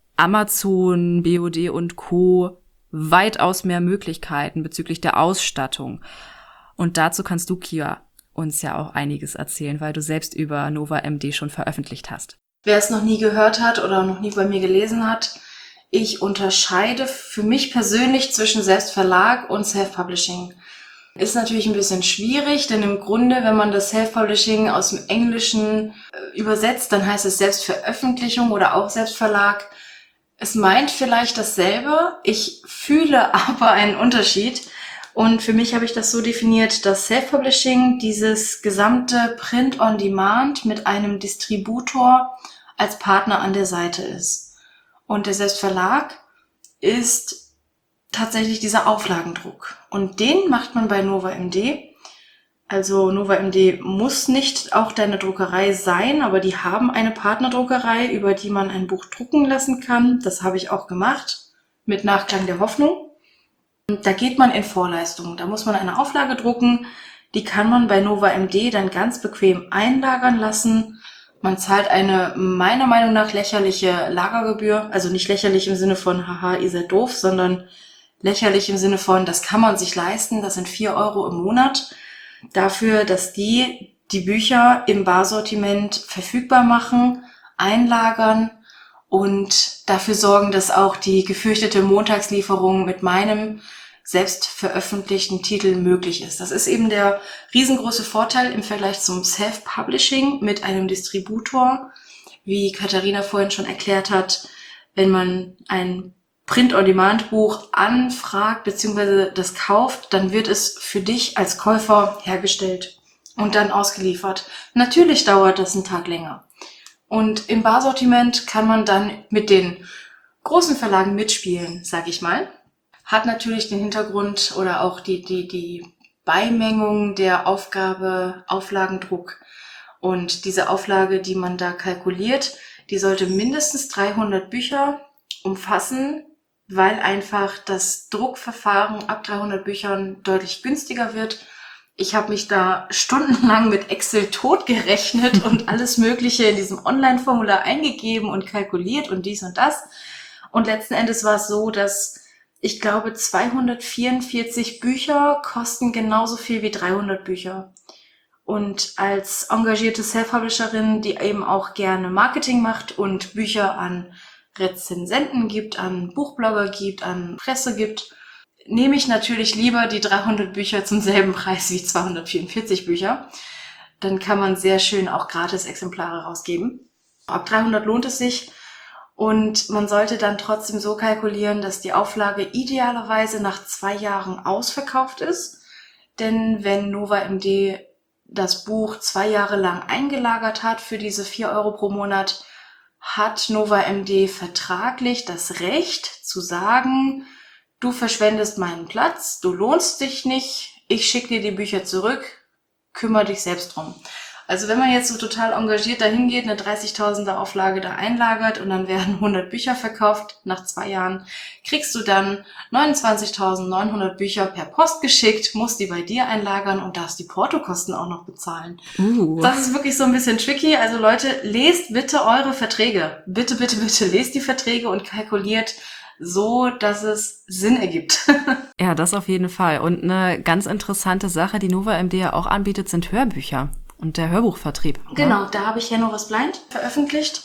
Amazon, BOD und Co. weitaus mehr Möglichkeiten bezüglich der Ausstattung. Und dazu kannst du, Kia, uns ja auch einiges erzählen, weil du selbst über Nova MD schon veröffentlicht hast.
Wer es noch nie gehört hat oder noch nie bei mir gelesen hat, ich unterscheide für mich persönlich zwischen Selbstverlag und Self-Publishing. Ist natürlich ein bisschen schwierig, denn im Grunde, wenn man das Self-Publishing aus dem Englischen übersetzt, dann heißt es Selbstveröffentlichung oder auch Selbstverlag. Es meint vielleicht dasselbe, ich fühle aber einen Unterschied. Und für mich habe ich das so definiert, dass Self-Publishing dieses gesamte Print-on-Demand mit einem Distributor als Partner an der Seite ist. Und der Selbstverlag ist tatsächlich dieser Auflagendruck. Und den macht man bei Nova MD. Also Nova MD muss nicht auch deine Druckerei sein, aber die haben eine Partnerdruckerei, über die man ein Buch drucken lassen kann. Das habe ich auch gemacht, mit Nachklang der Hoffnung. Da geht man in Vorleistungen. Da muss man eine Auflage drucken. Die kann man bei Nova MD dann ganz bequem einlagern lassen. Man zahlt eine meiner Meinung nach lächerliche Lagergebühr. Also nicht lächerlich im Sinne von, haha, ihr seid doof, sondern lächerlich im Sinne von, das kann man sich leisten. Das sind 4 € im Monat dafür, dass die Bücher im Barsortiment verfügbar machen, einlagern und dafür sorgen, dass auch die gefürchtete Montagslieferung mit meinem selbst veröffentlichten Titel möglich ist. Das ist eben der riesengroße Vorteil im Vergleich zum Self-Publishing mit einem Distributor. Wie Katharina vorhin schon erklärt hat, wenn man ein Print-on-Demand-Buch anfragt bzw. das kauft, dann wird es für dich als Käufer hergestellt und dann ausgeliefert. Natürlich dauert das einen Tag länger. Und im Barsortiment kann man dann mit den großen Verlagen mitspielen, sag ich mal. Hat natürlich den Hintergrund oder auch die Beimengung der Aufgabe Auflagendruck. Und diese Auflage, die man da kalkuliert, die sollte mindestens 300 Bücher umfassen, weil einfach das Druckverfahren ab 300 Büchern deutlich günstiger wird. Ich habe mich da stundenlang mit Excel totgerechnet und alles Mögliche in diesem Online-Formular eingegeben und kalkuliert und dies und das. Und letzten Endes war es so, dass ich glaube, 244 Bücher kosten genauso viel wie 300 Bücher. Und als engagierte Self-Publisherin, die eben auch gerne Marketing macht und Bücher an Rezensenten gibt, an Buchblogger gibt, an Presse gibt, nehme ich natürlich lieber die 300 Bücher zum selben Preis wie 244 Bücher. Dann kann man sehr schön auch gratis Exemplare rausgeben. Ab 300 lohnt es sich. Und man sollte dann trotzdem so kalkulieren, dass die Auflage idealerweise nach 2 Jahren ausverkauft ist. Denn wenn Nova MD das Buch 2 Jahre lang eingelagert hat für diese 4 € pro Monat, hat Nova MD vertraglich das Recht zu sagen, du verschwendest meinen Platz, du lohnst dich nicht, ich schicke dir die Bücher zurück, kümmere dich selbst drum. Also wenn man jetzt so total engagiert dahin geht, eine 30.000er Auflage da einlagert und dann werden 100 Bücher verkauft, nach 2 Jahren kriegst du dann 29.900 Bücher per Post geschickt, musst die bei dir einlagern und darfst die Portokosten auch noch bezahlen. Das ist wirklich so ein bisschen tricky. Also Leute, lest bitte eure Verträge. Bitte, bitte, bitte lest die Verträge und kalkuliert so, dass es Sinn ergibt.
Ja, das auf jeden Fall. Und eine ganz interessante Sache, die Nova MD ja auch anbietet, sind Hörbücher. Und der Hörbuchvertrieb.
Genau, da habe ich Henno was Blind veröffentlicht.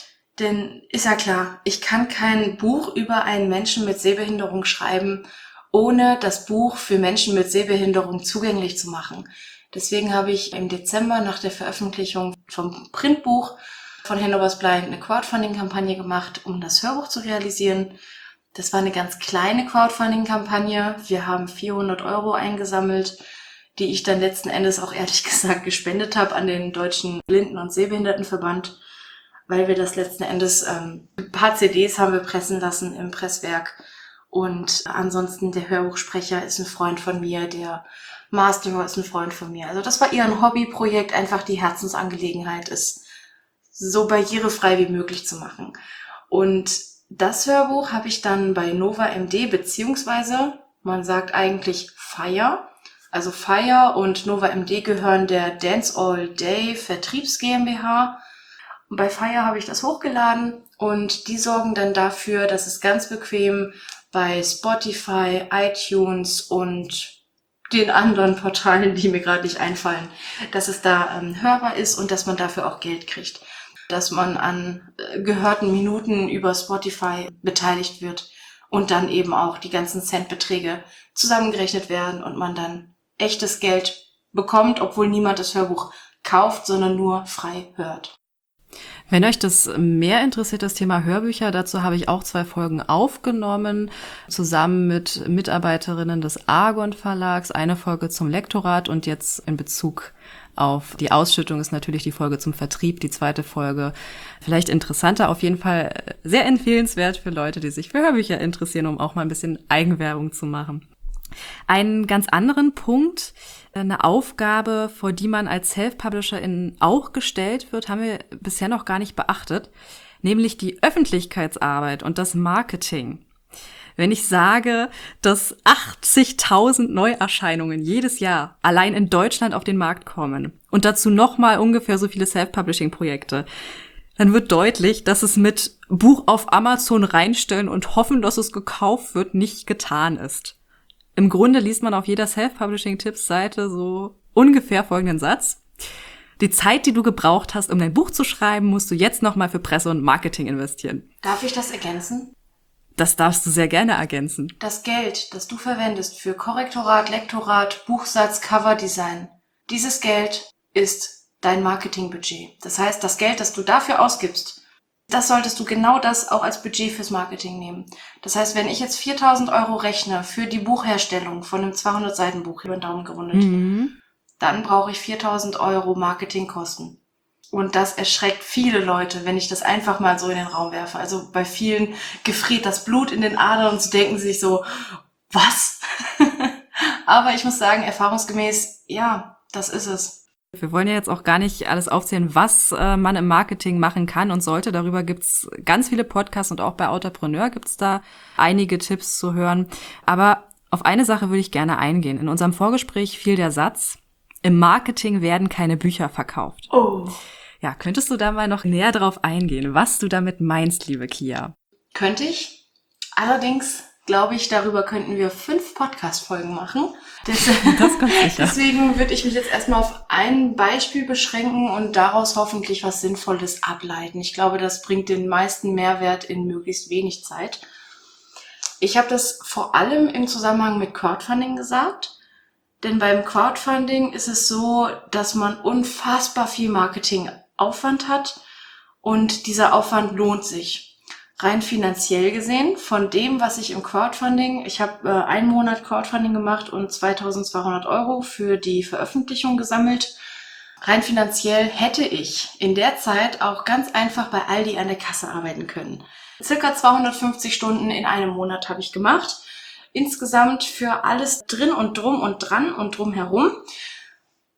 Denn ist ja klar, ich kann kein Buch über einen Menschen mit Sehbehinderung schreiben, ohne das Buch für Menschen mit Sehbehinderung zugänglich zu machen. Deswegen habe ich im Dezember nach der Veröffentlichung vom Printbuch von Henno was Blind eine Crowdfunding-Kampagne gemacht, um das Hörbuch zu realisieren. Das war eine ganz kleine Crowdfunding-Kampagne. Wir haben 400 € eingesammelt, die ich dann letzten Endes auch ehrlich gesagt gespendet habe an den Deutschen Blinden- und Sehbehindertenverband, weil wir das letzten Endes, ein paar CDs haben wir pressen lassen im Presswerk und ansonsten der Hörbuchsprecher ist ein Freund von mir, der Masterer ist ein Freund von mir. Also das war eher ein Hobbyprojekt, einfach die Herzensangelegenheit ist, so barrierefrei wie möglich zu machen. Und das Hörbuch habe ich dann bei Nova MD beziehungsweise, man sagt eigentlich Fire, also Fire und Nova MD gehören der Dance All Day Vertriebs GmbH. Und bei Fire habe ich das hochgeladen und die sorgen dann dafür, dass es ganz bequem bei Spotify, iTunes und den anderen Portalen, die mir gerade nicht einfallen, dass es da hörbar ist und dass man dafür auch Geld kriegt. Dass man an gehörten Minuten über Spotify beteiligt wird und dann eben auch die ganzen Centbeträge zusammengerechnet werden und man dann echtes Geld bekommt, obwohl niemand das Hörbuch kauft, sondern nur frei hört.
Wenn euch das mehr interessiert, das Thema Hörbücher, dazu habe ich auch 2 Folgen aufgenommen, zusammen mit Mitarbeiterinnen des Argon Verlags, eine Folge zum Lektorat und jetzt in Bezug auf die Ausschüttung ist natürlich die Folge zum Vertrieb, die 2. Folge. Vielleicht interessanter, auf jeden Fall sehr empfehlenswert für Leute, die sich für Hörbücher interessieren, um auch mal ein bisschen Eigenwerbung zu machen. Einen ganz anderen Punkt, eine Aufgabe, vor die man als Self-Publisherin auch gestellt wird, haben wir bisher noch gar nicht beachtet, nämlich die Öffentlichkeitsarbeit und das Marketing. Wenn ich sage, dass 80.000 Neuerscheinungen jedes Jahr allein in Deutschland auf den Markt kommen und dazu nochmal ungefähr so viele Self-Publishing-Projekte, dann wird deutlich, dass es mit Buch auf Amazon reinstellen und hoffen, dass es gekauft wird, nicht getan ist. Im Grunde liest man auf jeder Self-Publishing-Tipps-Seite so ungefähr folgenden Satz. Die Zeit, die du gebraucht hast, um dein Buch zu schreiben, musst du jetzt nochmal für Presse und Marketing investieren.
Darf ich das ergänzen?
Das darfst du sehr gerne ergänzen.
Das Geld, das du verwendest für Korrektorat, Lektorat, Buchsatz, Coverdesign, dieses Geld ist dein Marketingbudget. Das heißt, das Geld, das du dafür ausgibst, das solltest du genau das auch als Budget fürs Marketing nehmen. Das heißt, wenn ich jetzt 4.000 € rechne für die Buchherstellung von einem 200-Seiten-Buch, über den Daumen gerundet, dann brauche ich 4.000 € Marketingkosten. Und das erschreckt viele Leute, wenn ich das einfach mal so in den Raum werfe. Also bei vielen gefriert das Blut in den Adern und sie denken sich so, was? Aber ich muss sagen, erfahrungsgemäß, ja, das ist es.
Wir wollen ja jetzt auch gar nicht alles aufzählen, was man im Marketing machen kann und sollte. Darüber gibt's ganz viele Podcasts und auch bei Autorpreneur gibt's da einige Tipps zu hören. Aber auf eine Sache würde ich gerne eingehen. In unserem Vorgespräch fiel der Satz, im Marketing werden keine Bücher verkauft.
Oh.
Ja, könntest du da mal noch näher drauf eingehen, was du damit meinst, liebe Kia?
Könnte ich. Allerdings glaube ich, darüber könnten wir 5 Podcast-Folgen machen.
Das kommt sicher.
Deswegen würde ich mich jetzt erstmal auf ein Beispiel beschränken und daraus hoffentlich was Sinnvolles ableiten. Ich glaube, das bringt den meisten Mehrwert in möglichst wenig Zeit. Ich habe das vor allem im Zusammenhang mit Crowdfunding gesagt. Denn beim Crowdfunding ist es so, dass man unfassbar viel Marketingaufwand hat und dieser Aufwand lohnt sich. Rein finanziell gesehen, von dem, was ich im Crowdfunding, ich habe 1 Monat Crowdfunding gemacht und 2.200 € für die Veröffentlichung gesammelt. Rein finanziell hätte ich in der Zeit auch ganz einfach bei Aldi an der Kasse arbeiten können. Circa 250 Stunden in einem Monat habe ich gemacht. Insgesamt für alles drin und drum und dran und drumherum.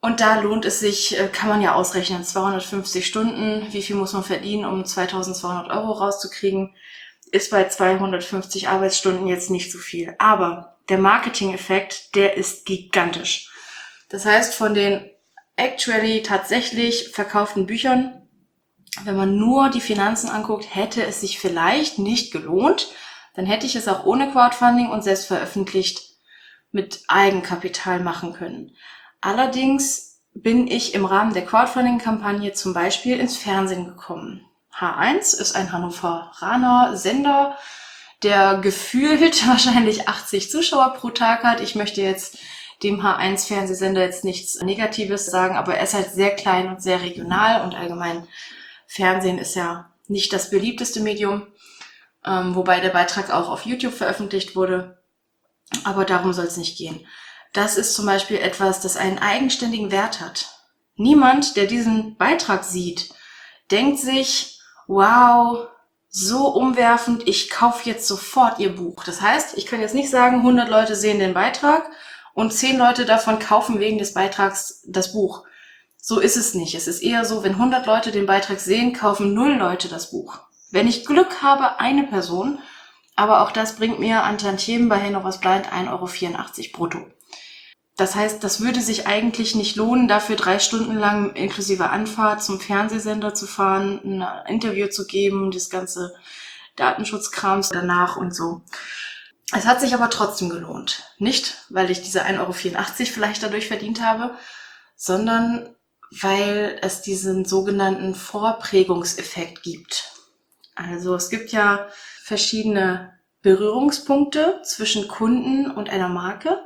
Und da lohnt es sich, kann man ja ausrechnen, 250 Stunden, wie viel muss man verdienen, um 2.200 Euro rauszukriegen, ist bei 250 Arbeitsstunden jetzt nicht so viel. Aber der Marketing-Effekt, der ist gigantisch. Das heißt, von den actually tatsächlich verkauften Büchern, wenn man nur die Finanzen anguckt, hätte es sich vielleicht nicht gelohnt. Dann hätte ich es auch ohne Crowdfunding und selbst veröffentlicht mit Eigenkapital machen können. Allerdings bin ich im Rahmen der Crowdfunding-Kampagne zum Beispiel ins Fernsehen gekommen. H1 ist ein Hannoveraner Sender, der gefühlt wahrscheinlich 80 Zuschauer pro Tag hat. Ich möchte jetzt dem H1-Fernsehsender jetzt nichts Negatives sagen, aber er ist halt sehr klein und sehr regional und allgemein Fernsehen ist ja nicht das beliebteste Medium, wobei der Beitrag auch auf YouTube veröffentlicht wurde. Aber darum soll es nicht gehen. Das ist zum Beispiel etwas, das einen eigenständigen Wert hat. Niemand, der diesen Beitrag sieht, denkt sich, wow, so umwerfend, ich kaufe jetzt sofort ihr Buch. Das heißt, ich kann jetzt nicht sagen, 100 Leute sehen den Beitrag und 10 Leute davon kaufen wegen des Beitrags das Buch. So ist es nicht. Es ist eher so, wenn 100 Leute den Beitrag sehen, kaufen 0 Leute das Buch. Wenn ich Glück habe, eine Person, aber auch das bringt mir an Tantiemen bei Hey noch was Blind 1,84 € brutto. Das heißt, das würde sich eigentlich nicht lohnen, dafür 3 Stunden lang inklusive Anfahrt zum Fernsehsender zu fahren, ein Interview zu geben, das ganze Datenschutzkrams danach und so. Es hat sich aber trotzdem gelohnt. Nicht, weil ich diese 1,84 € vielleicht dadurch verdient habe, sondern weil es diesen sogenannten Vorprägungseffekt gibt. Also es gibt ja verschiedene Berührungspunkte zwischen Kunden und einer Marke.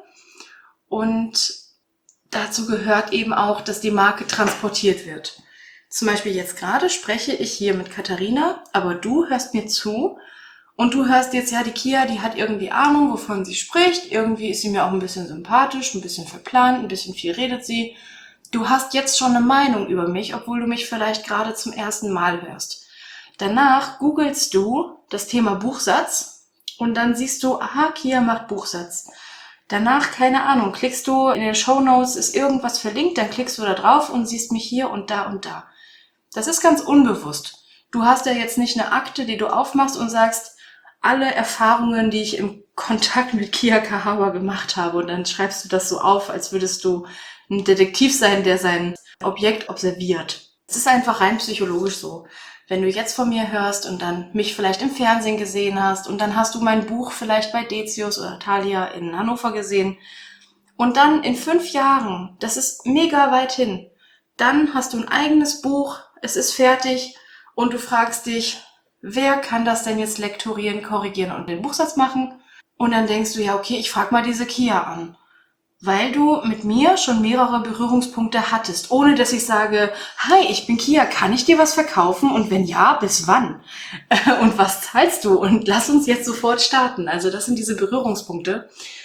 Und dazu gehört eben auch, dass die Marke transportiert wird. Zum Beispiel jetzt gerade spreche ich hier mit Katharina, aber du hörst mir zu und du hörst jetzt, ja, die Kia, die hat irgendwie Ahnung, wovon sie spricht. Irgendwie ist sie mir auch ein bisschen sympathisch, ein bisschen verplant, ein bisschen viel redet sie. Du hast jetzt schon eine Meinung über mich, obwohl du mich vielleicht gerade zum ersten Mal hörst. Danach googelst du das Thema Buchsatz und dann siehst du, aha, Kia macht Buchsatz. Danach, keine Ahnung, klickst du in den Shownotes, ist irgendwas verlinkt, dann klickst du da drauf und siehst mich hier und da und da. Das ist ganz unbewusst. Du hast ja jetzt nicht eine Akte, die du aufmachst und sagst, alle Erfahrungen, die ich im Kontakt mit Kia Kahawa gemacht habe, und dann schreibst du das so auf, als würdest du ein Detektiv sein, der sein Objekt observiert. Es ist einfach rein psychologisch so. Wenn du jetzt von mir hörst und dann mich vielleicht im Fernsehen gesehen hast und dann hast du mein Buch vielleicht bei Decius oder Thalia in Hannover gesehen und dann in 5 Jahren, das ist mega weit hin, dann hast du ein eigenes Buch, es ist fertig und du fragst dich, wer kann das denn jetzt lektorieren, korrigieren und den Buchsatz machen? Und dann denkst du, ja okay, ich frag mal diese Kia an. Weil du mit mir schon mehrere Berührungspunkte hattest, ohne dass ich sage, hi, ich bin Kia, kann ich dir was verkaufen? Und wenn ja, bis wann? Und was zahlst du? Und lass uns jetzt sofort starten. Also das sind diese Berührungspunkte.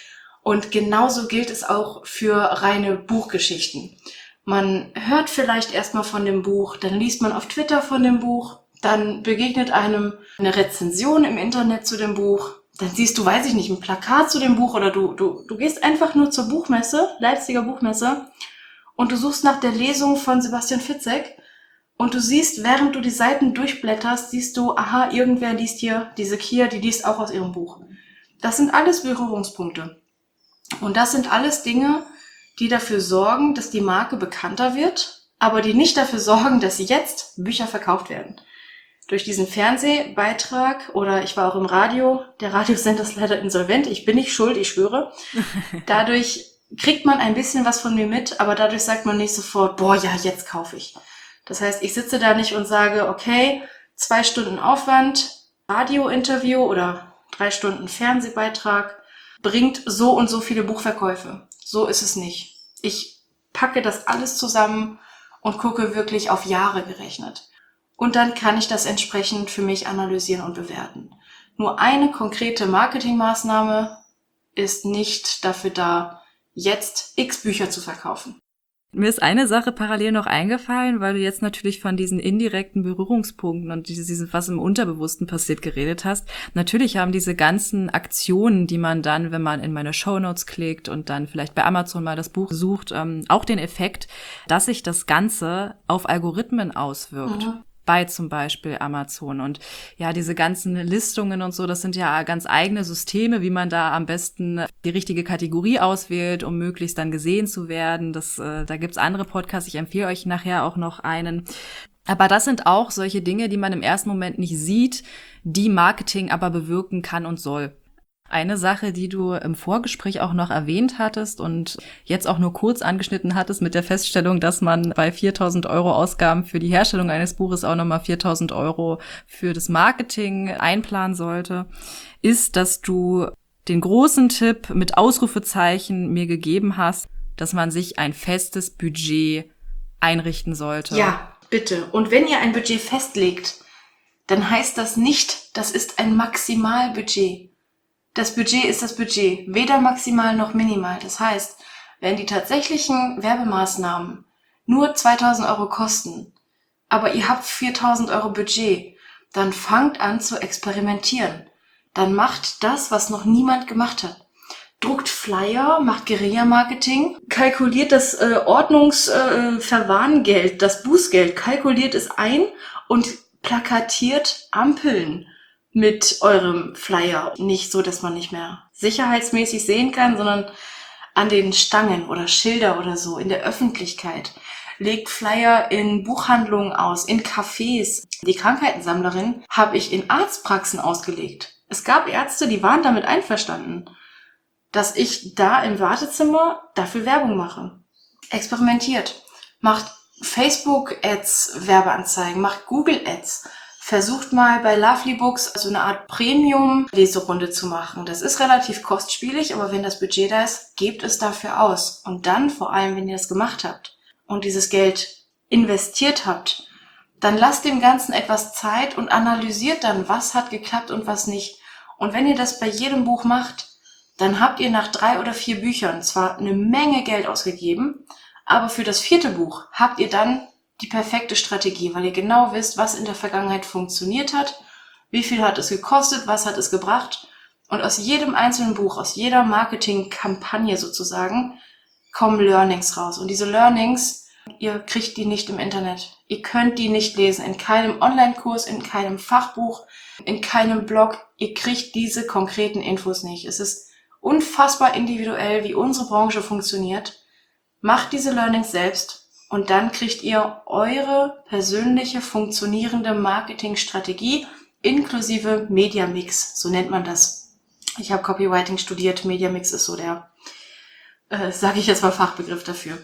Und genauso gilt es auch für reine Buchgeschichten. Man hört vielleicht erstmal von dem Buch, dann liest man auf Twitter von dem Buch, dann begegnet einem eine Rezension im Internet zu dem Buch. Dann siehst du, weiß ich nicht, ein Plakat zu dem Buch oder du gehst einfach nur zur Buchmesse, Leipziger Buchmesse, und du suchst nach der Lesung von Sebastian Fitzek und du siehst, während du die Seiten durchblätterst, siehst du, aha, irgendwer liest hier, diese Kia, die liest auch aus ihrem Buch. Das sind alles Berührungspunkte. Und das sind alles Dinge, die dafür sorgen, dass die Marke bekannter wird, aber die nicht dafür sorgen, dass jetzt Bücher verkauft werden. Durch diesen Fernsehbeitrag oder ich war auch im Radio, der Radiosender ist leider insolvent, ich bin nicht schuld, ich schwöre. Dadurch kriegt man ein bisschen was von mir mit, aber dadurch sagt man nicht sofort, boah, ja, jetzt kaufe ich. Das heißt, ich sitze da nicht und sage, okay, 2 Stunden Aufwand, Radiointerview oder 3 Stunden Fernsehbeitrag bringt so und so viele Buchverkäufe. So ist es nicht. Ich packe das alles zusammen und gucke wirklich auf Jahre gerechnet. Und dann kann ich das entsprechend für mich analysieren und bewerten. Nur eine konkrete Marketingmaßnahme ist nicht dafür da, jetzt X Bücher zu verkaufen.
Mir ist eine Sache parallel noch eingefallen, weil du jetzt natürlich von diesen indirekten Berührungspunkten und diesem, was im Unterbewussten passiert, geredet hast. Natürlich haben diese ganzen Aktionen, die man dann, wenn man in meine Shownotes klickt und dann vielleicht bei Amazon mal das Buch sucht, auch den Effekt, dass sich das Ganze auf Algorithmen auswirkt. Bei zum Beispiel Amazon. Und ja, diese ganzen Listungen und so, das sind ja ganz eigene Systeme, wie man da am besten die richtige Kategorie auswählt, um möglichst dann gesehen zu werden. Da gibt's andere Podcasts, ich empfehle euch nachher auch noch einen. Aber das sind auch solche Dinge, die man im ersten Moment nicht sieht, die Marketing aber bewirken kann und soll. Eine Sache, die du im Vorgespräch auch noch erwähnt hattest und jetzt auch nur kurz angeschnitten hattest mit der Feststellung, dass man bei 4.000 € Ausgaben für die Herstellung eines Buches auch nochmal 4.000 € für das Marketing einplanen sollte, ist, dass du den großen Tipp mit Ausrufezeichen mir gegeben hast, dass man sich ein festes Budget einrichten sollte.
Ja, bitte. Und wenn ihr ein Budget festlegt, dann heißt das nicht, das ist ein Maximalbudget. Das Budget ist das Budget, weder maximal noch minimal. Das heißt, wenn die tatsächlichen Werbemaßnahmen nur 2.000 € kosten, aber ihr habt 4.000 € Budget, dann fangt an zu experimentieren. Dann macht das, was noch niemand gemacht hat. Druckt Flyer, macht Guerilla-Marketing, kalkuliert das Verwarngeld, das Bußgeld, kalkuliert es ein und plakatiert Ampeln mit eurem Flyer. Nicht so, dass man nicht mehr sicherheitsmäßig sehen kann, sondern an den Stangen oder Schilder oder so in der Öffentlichkeit. Legt Flyer in Buchhandlungen aus, in Cafés. Die Krankheitensammlerin habe ich in Arztpraxen ausgelegt. Es gab Ärzte, die waren damit einverstanden, dass ich da im Wartezimmer dafür Werbung mache. Experimentiert. Macht Facebook-Ads, Werbeanzeigen, macht Google-Ads. Versucht mal bei Lovely Books so eine Art Premium-Leserunde zu machen. Das ist relativ kostspielig, aber wenn das Budget da ist, gebt es dafür aus. Und dann, vor allem, wenn ihr das gemacht habt und dieses Geld investiert habt, dann lasst dem Ganzen etwas Zeit und analysiert dann, was hat geklappt und was nicht. Und wenn ihr das bei jedem Buch macht, dann habt ihr nach 3 oder 4 Büchern zwar eine Menge Geld ausgegeben, aber für das 4. Buch habt ihr dann die perfekte Strategie, weil ihr genau wisst, was in der Vergangenheit funktioniert hat, wie viel hat es gekostet, was hat es gebracht. Und aus jedem einzelnen Buch, aus jeder Marketingkampagne sozusagen, kommen Learnings raus. Und diese Learnings, ihr kriegt die nicht im Internet. Ihr könnt die nicht lesen, in keinem Online-Kurs, in keinem Fachbuch, in keinem Blog. Ihr kriegt diese konkreten Infos nicht. Es ist unfassbar individuell, wie unsere Branche funktioniert. Macht diese Learnings selbst. Und dann kriegt ihr eure persönliche funktionierende Marketingstrategie inklusive Media Mix, so nennt man das. Ich habe Copywriting studiert, Media Mix ist so der, sage ich jetzt mal, Fachbegriff dafür.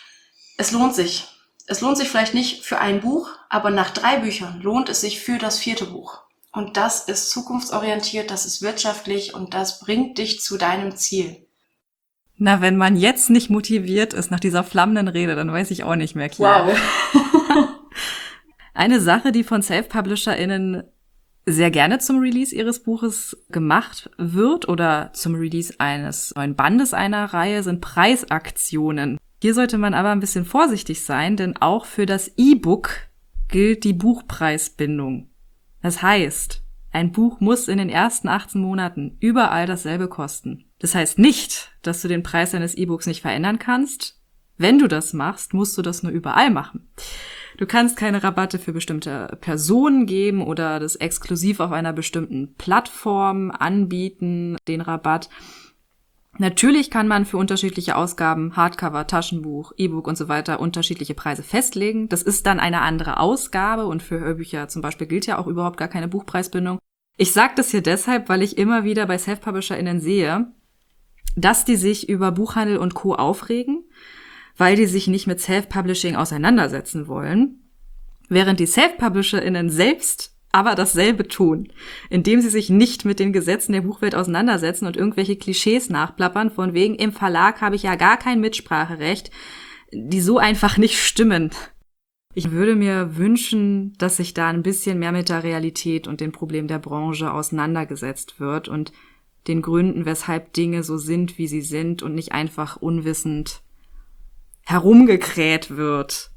Es lohnt sich. Es lohnt sich vielleicht nicht für ein Buch, aber nach 3 Büchern lohnt es sich für das 4. Buch. Und das ist zukunftsorientiert, das ist wirtschaftlich und das bringt dich zu deinem Ziel.
Na, wenn man jetzt nicht motiviert ist nach dieser flammenden Rede, dann weiß ich auch nicht mehr, Chiara.
Wow.
Eine Sache, die von Self-PublisherInnen sehr gerne zum Release ihres Buches gemacht wird oder zum Release eines neuen Bandes einer Reihe, sind Preisaktionen. Hier sollte man aber ein bisschen vorsichtig sein, denn auch für das E-Book gilt die Buchpreisbindung. Das heißt, ein Buch muss in den ersten 18 Monaten überall dasselbe kosten. Das heißt nicht, dass du den Preis deines E-Books nicht verändern kannst. Wenn du das machst, musst du das nur überall machen. Du kannst keine Rabatte für bestimmte Personen geben oder das exklusiv auf einer bestimmten Plattform anbieten, den Rabatt. Natürlich kann man für unterschiedliche Ausgaben, Hardcover, Taschenbuch, E-Book und so weiter, unterschiedliche Preise festlegen. Das ist dann eine andere Ausgabe und für Hörbücher zum Beispiel gilt ja auch überhaupt gar keine Buchpreisbindung. Ich sage das hier deshalb, weil ich immer wieder bei Self-PublisherInnen sehe, dass die sich über Buchhandel und Co. aufregen, weil die sich nicht mit Self-Publishing auseinandersetzen wollen, während die Self-PublisherInnen selbst aber dasselbe tun, indem sie sich nicht mit den Gesetzen der Buchwelt auseinandersetzen und irgendwelche Klischees nachplappern, von wegen, im Verlag habe ich ja gar kein Mitspracherecht, die so einfach nicht stimmen. Ich würde mir wünschen, dass sich da ein bisschen mehr mit der Realität und den Problemen der Branche auseinandergesetzt wird und den Gründen, weshalb Dinge so sind, wie sie sind und nicht einfach unwissend herumgekräht wird.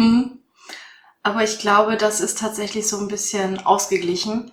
Aber ich glaube, das ist tatsächlich so ein bisschen ausgeglichen.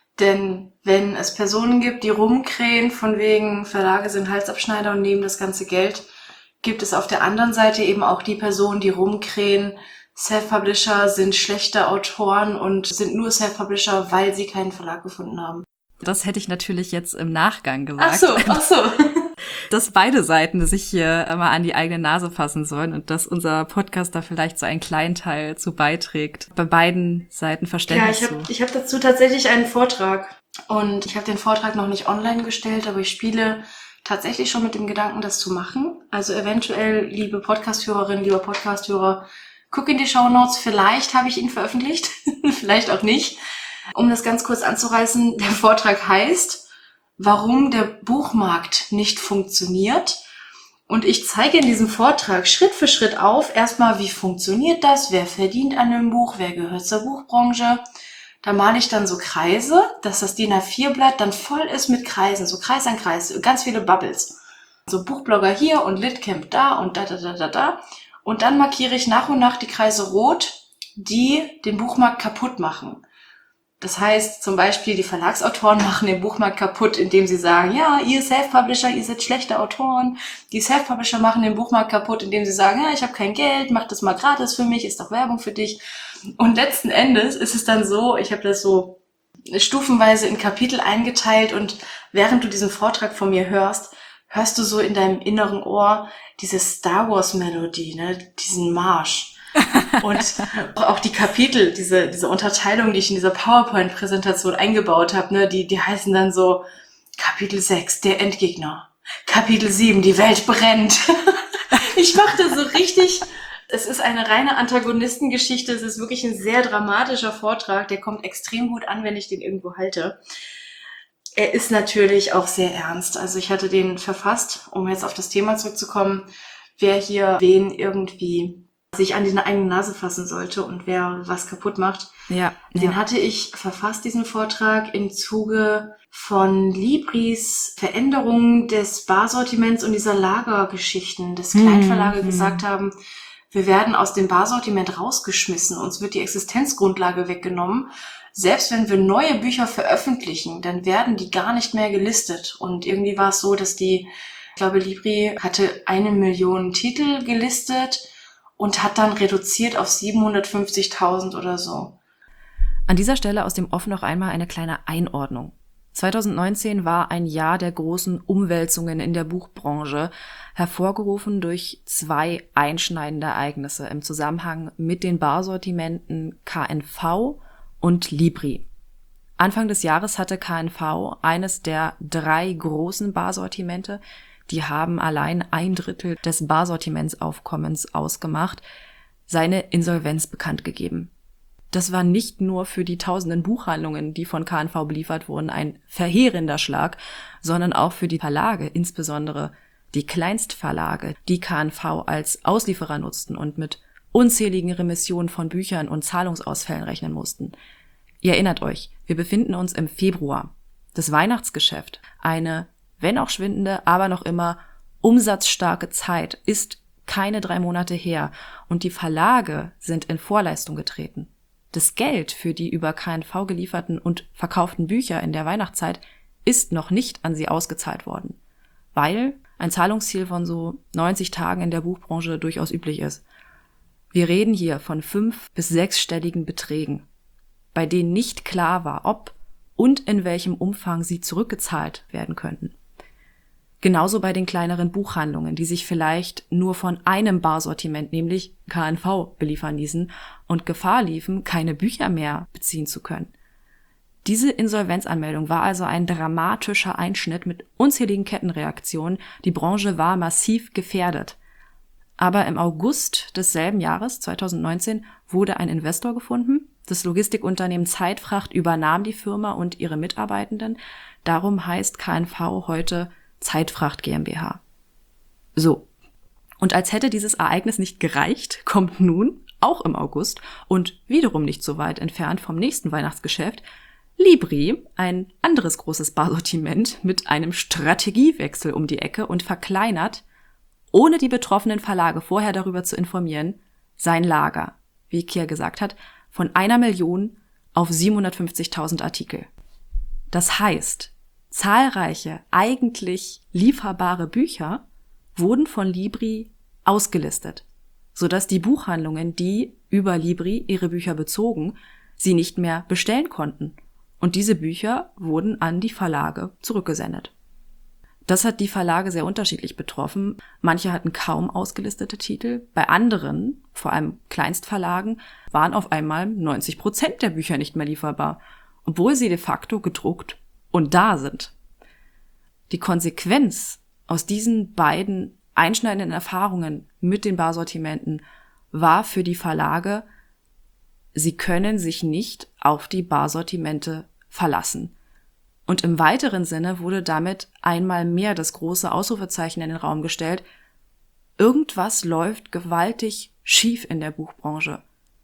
Denn wenn es Personen gibt, die rumkrähen, von wegen Verlage sind Halsabschneider und nehmen das ganze Geld, gibt es auf der anderen Seite eben auch die Personen, die rumkrähen, Self-Publisher sind schlechte Autoren und sind nur Self-Publisher, weil sie keinen Verlag gefunden haben.
Das hätte ich natürlich jetzt im Nachgang gesagt.
Ach so.
Dass beide Seiten sich hier mal an die eigene Nase fassen sollen und dass unser Podcast da vielleicht so einen kleinen Teil zu beiträgt. Bei beiden Seiten Verständnis zu.
Ich hab dazu tatsächlich einen Vortrag und ich habe den Vortrag noch nicht online gestellt, aber ich spiele tatsächlich schon mit dem Gedanken, das zu machen. Also eventuell, liebe Podcast-Hörerinnen, lieber Podcast-Hörer, guck in die Shownotes, vielleicht habe ich ihn veröffentlicht, vielleicht auch nicht. Um das ganz kurz anzureißen, der Vortrag heißt, warum der Buchmarkt nicht funktioniert. Und ich zeige in diesem Vortrag Schritt für Schritt auf, erstmal, wie funktioniert das, wer verdient an einem Buch, wer gehört zur Buchbranche. Da male ich dann so Kreise, dass das DIN A4-Blatt dann voll ist mit Kreisen, so Kreis an Kreis, ganz viele Bubbles. So Buchblogger hier und Litcamp da und da. Und dann markiere ich nach und nach die Kreise rot, die den Buchmarkt kaputt machen. Das heißt, zum Beispiel die Verlagsautoren machen den Buchmarkt kaputt, indem sie sagen, ja, ihr Self-Publisher, ihr seid schlechte Autoren. Die Self-Publisher machen den Buchmarkt kaputt, indem sie sagen, ja, ich habe kein Geld, mach das mal gratis für mich, ist doch Werbung für dich. Und letzten Endes ist es dann so, ich habe das so stufenweise in Kapitel eingeteilt und während du diesen Vortrag von mir hörst du so in deinem inneren Ohr diese Star Wars Melodie, ne, diesen Marsch. Und auch die Kapitel, diese Unterteilung, die ich in dieser PowerPoint-Präsentation eingebaut habe, ne, die heißen dann so Kapitel 6, der Endgegner. Kapitel 7, die Welt brennt. Ich mache das so richtig. Es ist eine reine Antagonistengeschichte. Es ist wirklich ein sehr dramatischer Vortrag. Der kommt extrem gut an, wenn ich den irgendwo halte. Er ist natürlich auch sehr ernst. Also ich hatte den verfasst, um jetzt auf das Thema zurückzukommen, wer hier wen irgendwie sich an die eigene Nase fassen sollte und wer was kaputt macht.
Ja.
Den hatte ich verfasst, diesen Vortrag, im Zuge von Libris Veränderung des Barsortiments und dieser Lagergeschichten, dass Kleinverlage gesagt haben, wir werden aus dem Barsortiment rausgeschmissen, uns wird die Existenzgrundlage weggenommen. Selbst wenn wir neue Bücher veröffentlichen, dann werden die gar nicht mehr gelistet. Und irgendwie war es so, dass ich glaube, Libri hatte 1 Million Titel gelistet und hat dann reduziert auf 750.000 oder so.
An dieser Stelle aus dem Off noch einmal eine kleine Einordnung. 2019 war ein Jahr der großen Umwälzungen in der Buchbranche, hervorgerufen durch 2 einschneidende Ereignisse im Zusammenhang mit den Barsortimenten KNV und Libri. Anfang des Jahres hatte KNV eines der 3 großen Barsortimente, die haben allein 1/3 des Barsortimentsaufkommens ausgemacht, seine Insolvenz bekannt gegeben. Das war nicht nur für die tausenden Buchhandlungen, die von KNV beliefert wurden, ein verheerender Schlag, sondern auch für die Verlage, insbesondere die Kleinstverlage, die KNV als Auslieferer nutzten und mit unzähligen Remissionen von Büchern und Zahlungsausfällen rechnen mussten. Ihr erinnert euch, wir befinden uns im Februar. Das Weihnachtsgeschäft, eine, wenn auch schwindende, aber noch immer umsatzstarke Zeit, ist keine 3 Monate her und die Verlage sind in Vorleistung getreten. Das Geld für die über KNV gelieferten und verkauften Bücher in der Weihnachtszeit ist noch nicht an sie ausgezahlt worden, weil ein Zahlungsziel von so 90 Tagen in der Buchbranche durchaus üblich ist. Wir reden hier von 5- bis 6-stelligen Beträgen, bei denen nicht klar war, ob und in welchem Umfang sie zurückgezahlt werden könnten. Genauso bei den kleineren Buchhandlungen, die sich vielleicht nur von einem Barsortiment, nämlich KNV, beliefern ließen und Gefahr liefen, keine Bücher mehr beziehen zu können. Diese Insolvenzanmeldung war also ein dramatischer Einschnitt mit unzähligen Kettenreaktionen. Die Branche war massiv gefährdet. Aber im August desselben Jahres, 2019, wurde ein Investor gefunden. Das Logistikunternehmen Zeitfracht übernahm die Firma und ihre Mitarbeitenden. Darum heißt KNV heute Zeitfracht GmbH. So. Und als hätte dieses Ereignis nicht gereicht, kommt nun, auch im August und wiederum nicht so weit entfernt vom nächsten Weihnachtsgeschäft, Libri, ein anderes großes Barsortiment, mit einem Strategiewechsel um die Ecke und verkleinert ohne die betroffenen Verlage vorher darüber zu informieren, sein Lager, wie Kia gesagt hat, von 1 Million auf 750.000 Artikel. Das heißt, zahlreiche eigentlich lieferbare Bücher wurden von Libri ausgelistet, sodass die Buchhandlungen, die über Libri ihre Bücher bezogen, sie nicht mehr bestellen konnten. Und diese Bücher wurden an die Verlage zurückgesendet. Das hat die Verlage sehr unterschiedlich betroffen. Manche hatten kaum ausgelistete Titel. Bei anderen, vor allem Kleinstverlagen, waren auf einmal 90% der Bücher nicht mehr lieferbar, obwohl sie de facto gedruckt und da sind. Die Konsequenz aus diesen beiden einschneidenden Erfahrungen mit den Barsortimenten war für die Verlage, sie können sich nicht auf die Barsortimente verlassen. Und im weiteren Sinne wurde damit einmal mehr das große Ausrufezeichen in den Raum gestellt: Irgendwas läuft gewaltig schief in der Buchbranche.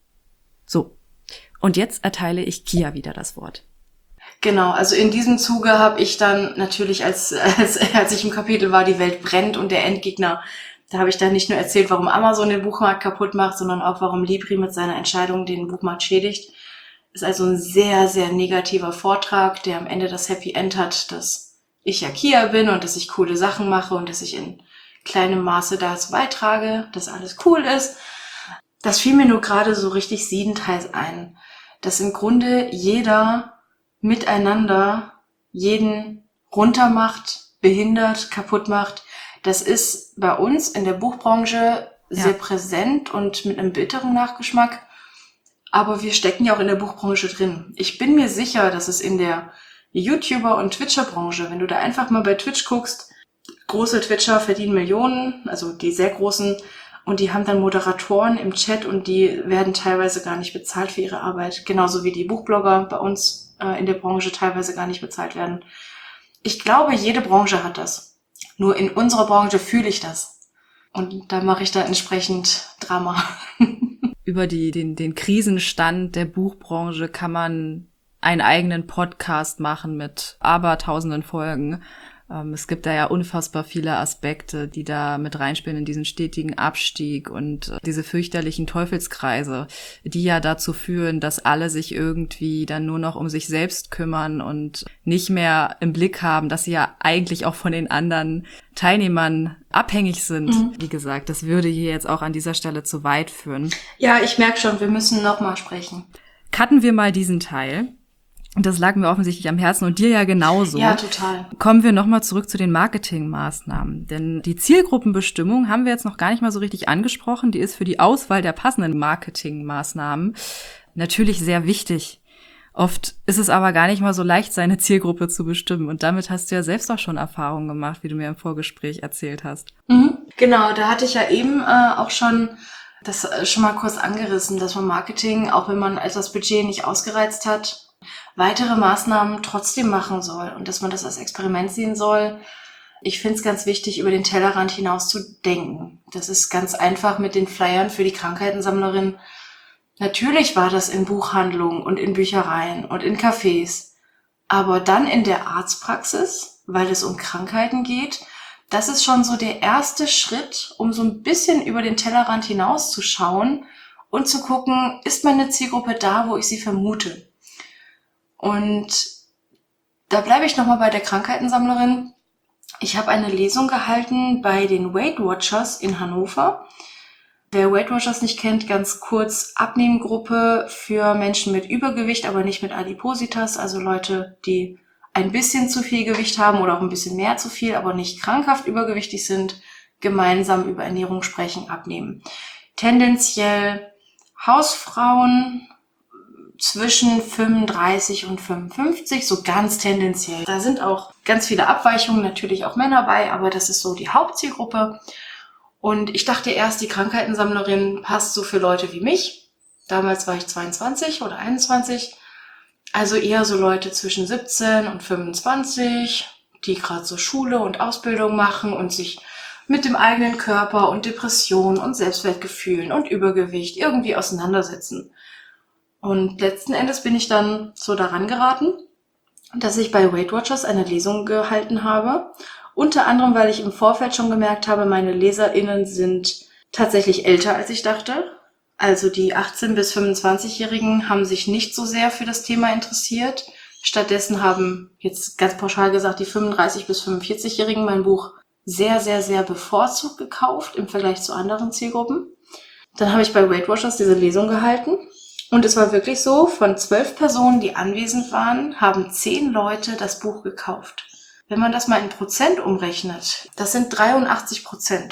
So, und jetzt erteile ich Kia wieder das Wort.
Genau, also in diesem Zuge habe ich dann natürlich, als ich im Kapitel war, die Welt brennt und der Endgegner, da habe ich dann nicht nur erzählt, warum Amazon den Buchmarkt kaputt macht, sondern auch, warum Libri mit seiner Entscheidung den Buchmarkt schädigt. Ist also ein sehr, sehr negativer Vortrag, der am Ende das Happy End hat, dass ich ja Kia bin und dass ich coole Sachen mache und dass ich in kleinem Maße dazu beitrage, dass alles cool ist. Das fiel mir nur gerade so richtig siebenteils ein, dass im Grunde jeder miteinander jeden runtermacht, behindert, kaputt macht. Das ist bei uns in der Buchbranche sehr präsent und mit einem bitteren Nachgeschmack. Aber wir stecken ja auch in der Buchbranche drin. Ich bin mir sicher, dass es in der YouTuber- und Twitcher-Branche, wenn du da einfach mal bei Twitch guckst, große Twitcher verdienen Millionen, also die sehr großen, und die haben dann Moderatoren im Chat und die werden teilweise gar nicht bezahlt für ihre Arbeit. Genauso wie die Buchblogger bei uns in der Branche teilweise gar nicht bezahlt werden. Ich glaube, jede Branche hat das. Nur in unserer Branche fühle ich das. Und da mache ich dann entsprechend Drama.
Über den Krisenstand der Buchbranche kann man einen eigenen Podcast machen mit abertausenden Folgen. Es gibt da ja unfassbar viele Aspekte, die da mit reinspielen in diesen stetigen Abstieg und diese fürchterlichen Teufelskreise, die ja dazu führen, dass alle sich irgendwie dann nur noch um sich selbst kümmern und nicht mehr im Blick haben, dass sie ja eigentlich auch von den anderen Teilnehmern abhängig sind. Wie gesagt, das würde hier jetzt auch an dieser Stelle zu weit führen.
Ja, ich merke schon, wir müssen nochmal sprechen.
Cutten wir mal diesen Teil. Das lag mir offensichtlich am Herzen und dir ja genauso.
Ja, total.
Kommen wir nochmal zurück zu den Marketingmaßnahmen. Denn die Zielgruppenbestimmung haben wir jetzt noch gar nicht mal so richtig angesprochen. Die ist für die Auswahl der passenden Marketingmaßnahmen natürlich sehr wichtig. Oft ist es aber gar nicht mal so leicht, seine Zielgruppe zu bestimmen. Und damit hast du ja selbst auch schon Erfahrungen gemacht, wie du mir im Vorgespräch erzählt hast.
Genau, da hatte ich ja eben auch schon das schon mal kurz angerissen, dass man Marketing, auch wenn man das Budget nicht ausgereizt hat, weitere Maßnahmen trotzdem machen soll und dass man das als Experiment sehen soll. Ich finde es ganz wichtig, über den Tellerrand hinaus zu denken. Das ist ganz einfach mit den Flyern für die Krankheitensammlerin. Natürlich war das in Buchhandlungen und in Büchereien und in Cafés, aber dann in der Arztpraxis, weil es um Krankheiten geht. Das ist schon so der erste Schritt, um so ein bisschen über den Tellerrand hinaus zu schauen und zu gucken, ist meine Zielgruppe da, wo ich sie vermute? Und da bleibe ich nochmal bei der Krankheitensammlerin. Ich habe eine Lesung gehalten bei den Weight Watchers in Hannover. Wer Weight Watchers nicht kennt, ganz kurz: Abnehmgruppe für Menschen mit Übergewicht, aber nicht mit Adipositas, also Leute, die ein bisschen zu viel Gewicht haben oder auch ein bisschen mehr zu viel, aber nicht krankhaft übergewichtig sind, gemeinsam über Ernährung sprechen, abnehmen. Tendenziell Hausfrauen zwischen 35 und 55, so ganz tendenziell. Da sind auch ganz viele Abweichungen, natürlich auch Männer bei, aber das ist so die Hauptzielgruppe. Und ich dachte erst, die Krankheitensammlerin passt so für Leute wie mich. Damals war ich 22 oder 21. Also eher so Leute zwischen 17 und 25, die gerade so Schule und Ausbildung machen und sich mit dem eigenen Körper und Depressionen und Selbstwertgefühlen und Übergewicht irgendwie auseinandersetzen. Und letzten Endes bin ich dann so daran geraten, dass ich bei Weight Watchers eine Lesung gehalten habe Unter anderem, weil ich im Vorfeld schon gemerkt habe, meine LeserInnen sind tatsächlich älter, als ich dachte. Also die 18- bis 25-Jährigen haben sich nicht so sehr für das Thema interessiert. Stattdessen haben, jetzt ganz pauschal gesagt, die 35- bis 45-Jährigen mein Buch sehr, sehr, sehr bevorzugt gekauft im Vergleich zu anderen Zielgruppen. Dann habe ich bei Weight Watchers diese Lesung gehalten. Und es war wirklich so, von 12 Personen, die anwesend waren, haben 10 Leute das Buch gekauft. Wenn man das mal in Prozent umrechnet, das sind 83%.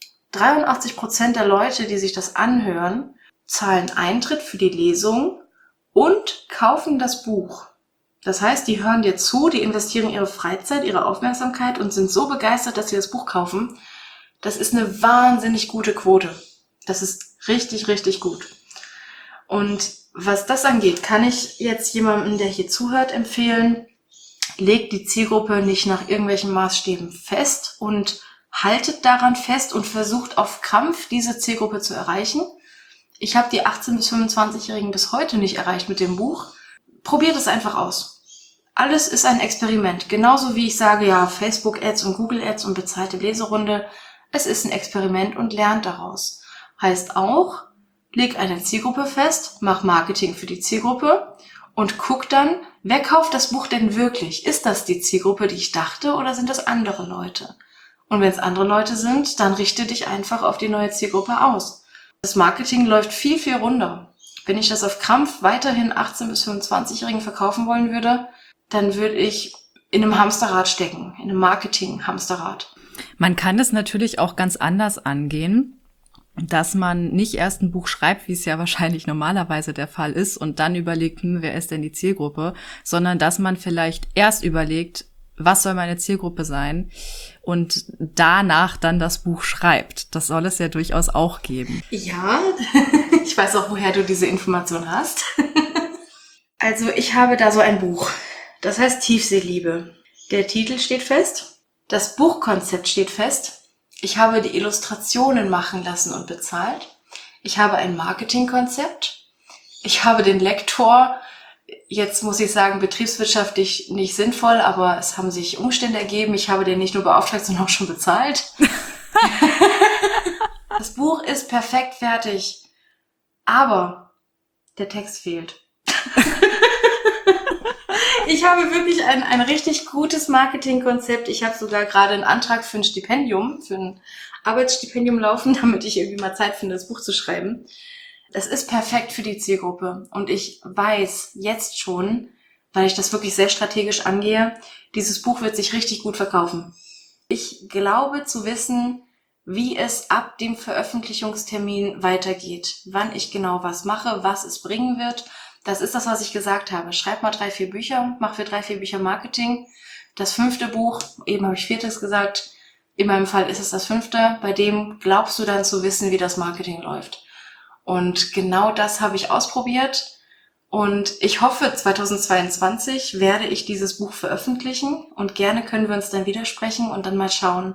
83% der Leute, die sich das anhören, zahlen Eintritt für die Lesung und kaufen das Buch. Das heißt, die hören dir zu, die investieren ihre Freizeit, ihre Aufmerksamkeit und sind so begeistert, dass sie das Buch kaufen. Das ist eine wahnsinnig gute Quote. Das ist richtig, richtig gut. Und was das angeht, kann ich jetzt jemandem, der hier zuhört, empfehlen, legt die Zielgruppe nicht nach irgendwelchen Maßstäben fest und haltet daran fest und versucht auf Krampf, diese Zielgruppe zu erreichen. Ich habe die 18- bis 25-Jährigen bis heute nicht erreicht mit dem Buch. Probiert es einfach aus. Alles ist ein Experiment. Genauso wie ich sage, ja, Facebook-Ads und Google-Ads und bezahlte Leserunde. Es ist ein Experiment und lernt daraus. Heißt auch, leg eine Zielgruppe fest, mach Marketing für die Zielgruppe und guck dann, wer kauft das Buch denn wirklich? Ist das die Zielgruppe, die ich dachte, oder sind das andere Leute? Und wenn es andere Leute sind, dann richte dich einfach auf die neue Zielgruppe aus. Das Marketing läuft viel, viel runder. Wenn ich das auf Krampf weiterhin 18- bis 25-Jährigen verkaufen wollen würde, dann würde ich in einem Hamsterrad stecken, in einem Marketing-Hamsterrad.
Man kann es natürlich auch ganz anders angehen, dass man nicht erst ein Buch schreibt, wie es ja wahrscheinlich normalerweise der Fall ist, und dann überlegt, wer ist denn die Zielgruppe, sondern dass man vielleicht erst überlegt, was soll meine Zielgruppe sein, und danach dann das Buch schreibt. Das soll es ja durchaus auch geben.
Ja, ich weiß auch, woher du diese Information hast. Also ich habe da so ein Buch. Das heißt Tiefseeliebe. Der Titel steht fest. Das Buchkonzept steht fest. Ich habe die Illustrationen machen lassen und bezahlt. Ich habe ein Marketingkonzept. Ich habe den Lektor, jetzt muss ich sagen, betriebswirtschaftlich nicht sinnvoll, aber es haben sich Umstände ergeben. Ich habe den nicht nur beauftragt, sondern auch schon bezahlt. Das Buch ist perfekt fertig. Aber der Text fehlt. Ich habe wirklich ein richtig gutes Marketingkonzept. Ich habe sogar gerade einen Antrag für ein Stipendium, für ein Arbeitsstipendium laufen, damit ich irgendwie mal Zeit finde, das Buch zu schreiben. Das ist perfekt für die Zielgruppe. Und ich weiß jetzt schon, weil ich das wirklich sehr strategisch angehe, dieses Buch wird sich richtig gut verkaufen. Ich glaube zu wissen, wie es ab dem Veröffentlichungstermin weitergeht, wann ich genau was mache, was es bringen wird. Das ist das, was ich gesagt habe. Schreib mal 3, 4 Bücher, mach für 3, 4 Bücher Marketing. Das 5. Buch, eben habe ich 4. gesagt, in meinem Fall ist es das 5. Bei dem glaubst du dann zu wissen, wie das Marketing läuft. Und genau das habe ich ausprobiert. Und ich hoffe, 2022 werde ich dieses Buch veröffentlichen. Und gerne können wir uns dann widersprechen und dann mal schauen,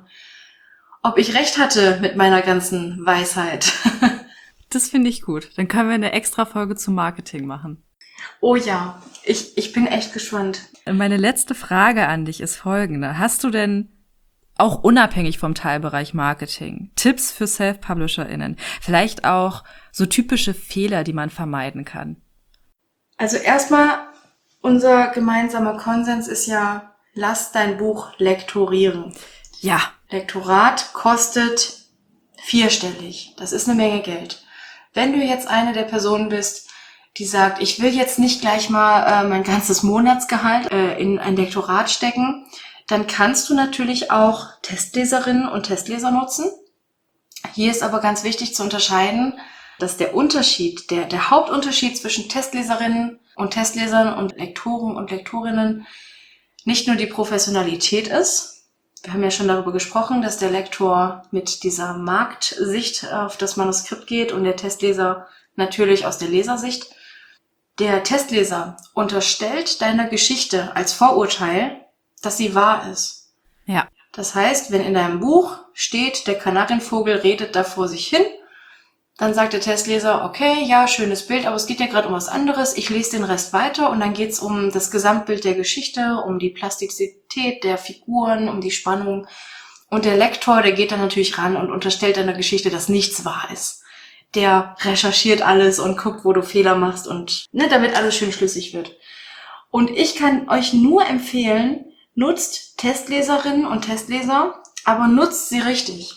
ob ich recht hatte mit meiner ganzen Weisheit.
Das finde ich gut. Dann können wir eine extra Folge zum Marketing machen.
Oh ja, ich bin echt gespannt.
Meine letzte Frage an dich ist folgende. Hast du denn auch unabhängig vom Teilbereich Marketing Tipps für Self-PublisherInnen? Vielleicht auch so typische Fehler, die man vermeiden kann?
Also erstmal, unser gemeinsamer Konsens ist ja, lass dein Buch lektorieren.
Ja.
Lektorat kostet 4-stellig. Das ist eine Menge Geld. Wenn du jetzt eine der Personen bist, die sagt, ich will jetzt nicht gleich mal mein ganzes Monatsgehalt in ein Lektorat stecken, dann kannst du natürlich auch Testleserinnen und Testleser nutzen. Hier ist aber ganz wichtig zu unterscheiden, dass der Unterschied, der Hauptunterschied zwischen Testleserinnen und Testlesern und Lektoren und Lektorinnen nicht nur die Professionalität ist. Wir haben ja schon darüber gesprochen, dass der Lektor mit dieser Marktsicht auf das Manuskript geht und der Testleser natürlich aus der Lesersicht. Der Testleser unterstellt deiner Geschichte als Vorurteil, dass sie wahr ist.
Ja.
Das heißt, wenn in deinem Buch steht, der Kanarienvogel redet da vor sich hin, Dann sagt der Testleser, okay, ja, schönes Bild, aber es geht ja gerade um was anderes. Ich lese den Rest weiter und dann geht's um das Gesamtbild der Geschichte, um die Plastizität der Figuren, um die Spannung. Und der Lektor, der geht dann natürlich ran und unterstellt einer Geschichte, dass nichts wahr ist. Der recherchiert alles und guckt, wo du Fehler machst und damit alles schön schlüssig wird. Und ich kann euch nur empfehlen, nutzt Testleserinnen und Testleser, aber nutzt sie richtig.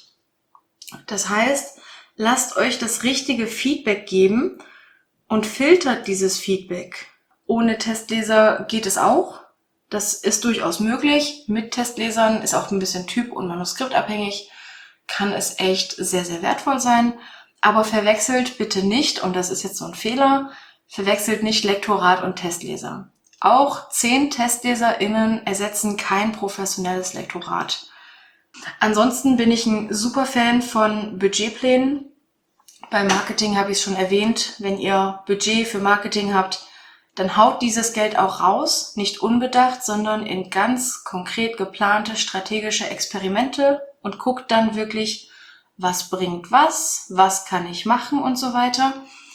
Das heißt, lasst euch das richtige Feedback geben und filtert dieses Feedback. Ohne Testleser geht es auch. Das ist durchaus möglich. Mit Testlesern ist auch ein bisschen typ- und manuskriptabhängig. Kann es echt sehr, sehr wertvoll sein. Aber verwechselt bitte nicht, und das ist jetzt so ein Fehler, verwechselt nicht Lektorat und Testleser. Auch 10 TestleserInnen ersetzen kein professionelles Lektorat. Ansonsten bin ich ein super Fan von Budgetplänen. Beim Marketing habe ich es schon erwähnt. Wenn ihr Budget für Marketing habt, dann haut dieses Geld auch raus. Nicht unbedacht, sondern in ganz konkret geplante strategische Experimente und guckt dann wirklich, was bringt was kann ich machen und so weiter.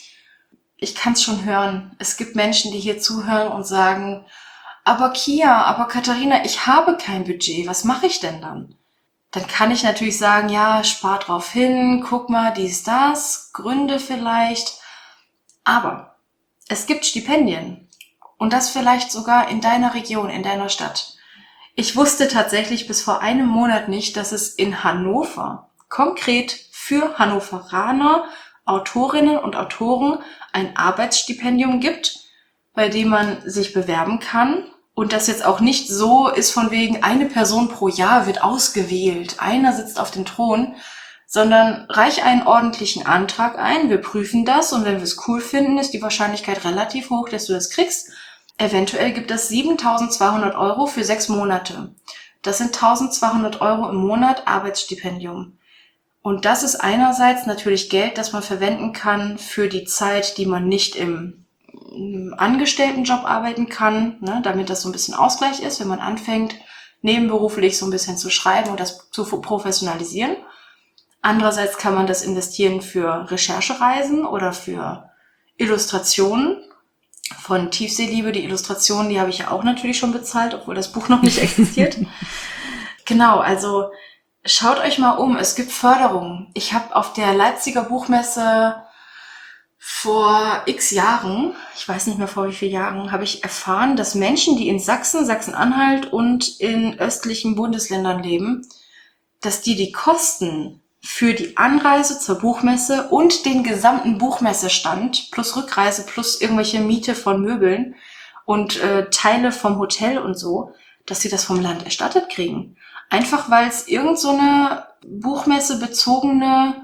Ich kann es schon hören. Es gibt Menschen, die hier zuhören und sagen, aber Kia, aber Katharina, ich habe kein Budget. Was mache ich denn dann? Dann kann ich natürlich sagen, ja, spar drauf hin, guck mal, dies, das, Gründe vielleicht. Aber es gibt Stipendien. Und das vielleicht sogar in deiner Region, in deiner Stadt. Ich wusste tatsächlich bis vor einem Monat nicht, dass es in Hannover konkret für Hannoveraner, Autorinnen und Autoren ein Arbeitsstipendium gibt, bei dem man sich bewerben kann. Und das jetzt auch nicht so ist von wegen, eine Person pro Jahr wird ausgewählt, einer sitzt auf dem Thron, sondern reich einen ordentlichen Antrag ein, wir prüfen das und wenn wir es cool finden, ist die Wahrscheinlichkeit relativ hoch, dass du das kriegst. Eventuell gibt es 7.200 € für 6 Monate. Das sind 1.200 € im Monat Arbeitsstipendium. Und das ist einerseits natürlich Geld, das man verwenden kann für die Zeit, die man nicht im Angestelltenjob arbeiten kann, damit das so ein bisschen Ausgleich ist, wenn man anfängt, nebenberuflich so ein bisschen zu schreiben und das zu professionalisieren. Andererseits kann man das investieren für Recherchereisen oder für Illustrationen. Von Tiefseeliebe, die Illustrationen, die habe ich ja auch natürlich schon bezahlt, obwohl das Buch noch nicht existiert. Genau, also schaut euch mal um, es gibt Förderungen. Ich habe auf der Leipziger Buchmesse vor x Jahren, ich weiß nicht mehr vor wie vielen Jahren, habe ich erfahren, dass Menschen, die in Sachsen, Sachsen-Anhalt und in östlichen Bundesländern leben, dass die Kosten für die Anreise zur Buchmesse und den gesamten Buchmessestand plus Rückreise plus irgendwelche Miete von Möbeln und Teile vom Hotel und so, dass sie das vom Land erstattet kriegen. Einfach weil es irgend so eine buchmessebezogene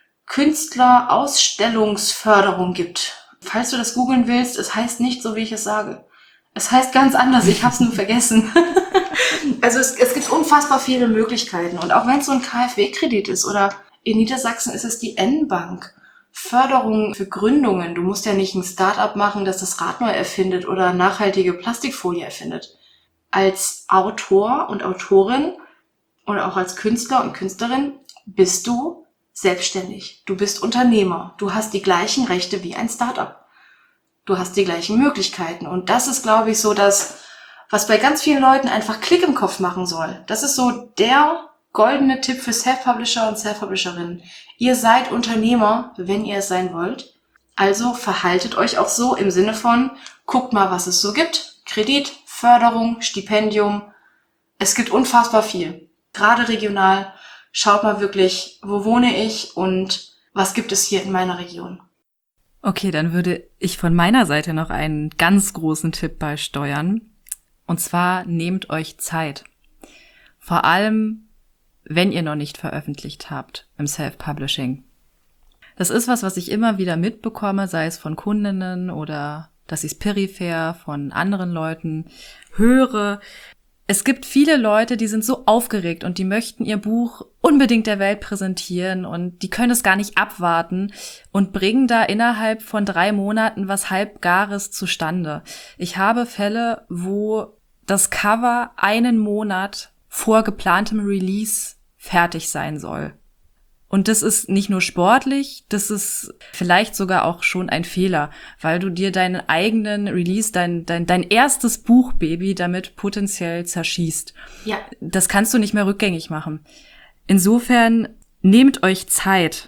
Künstlerausstellungsförderung gibt. Falls du das googeln willst, es heißt nicht so, wie ich es sage. Es heißt ganz anders, ich habe es nur vergessen. Also es gibt unfassbar viele Möglichkeiten. Und auch wenn es so ein KfW-Kredit ist oder in Niedersachsen ist es die N-Bank. Förderung für Gründungen. Du musst ja nicht ein Start-up machen, das das Rad neu erfindet oder nachhaltige Plastikfolie erfindet. Als Autor und Autorin oder auch als Künstler und Künstlerin bist du selbstständig. Du bist Unternehmer. Du hast die gleichen Rechte wie ein Start-up. Du hast die gleichen Möglichkeiten. Und das ist, glaube ich, so das, was bei ganz vielen Leuten einfach Klick im Kopf machen soll. Das ist so der goldene Tipp für Self-Publisher und Self-Publisherinnen. Ihr seid Unternehmer, wenn ihr es sein wollt. Also verhaltet euch auch so im Sinne von, guckt mal, was es so gibt. Kredit, Förderung, Stipendium. Es gibt unfassbar viel. Gerade regional. Schaut mal wirklich, wo wohne ich und was gibt es hier in meiner Region.
Okay, dann würde ich von meiner Seite noch einen ganz großen Tipp beisteuern. Und zwar nehmt euch Zeit. Vor allem, wenn ihr noch nicht veröffentlicht habt im Self-Publishing. Das ist was ich immer wieder mitbekomme, sei es von Kundinnen oder dass ich es peripher von anderen Leuten höre. Es gibt viele Leute, die sind so aufgeregt und die möchten ihr Buch unbedingt der Welt präsentieren und die können es gar nicht abwarten und bringen da innerhalb von 3 Monaten was Halbgares zustande. Ich habe Fälle, wo das Cover 1 Monat vor geplantem Release fertig sein soll. Und das ist nicht nur sportlich, das ist vielleicht sogar auch schon ein Fehler, weil du dir deinen eigenen Release, dein erstes Buchbaby damit potenziell zerschießt.
Ja.
Das kannst du nicht mehr rückgängig machen. Insofern nehmt euch Zeit.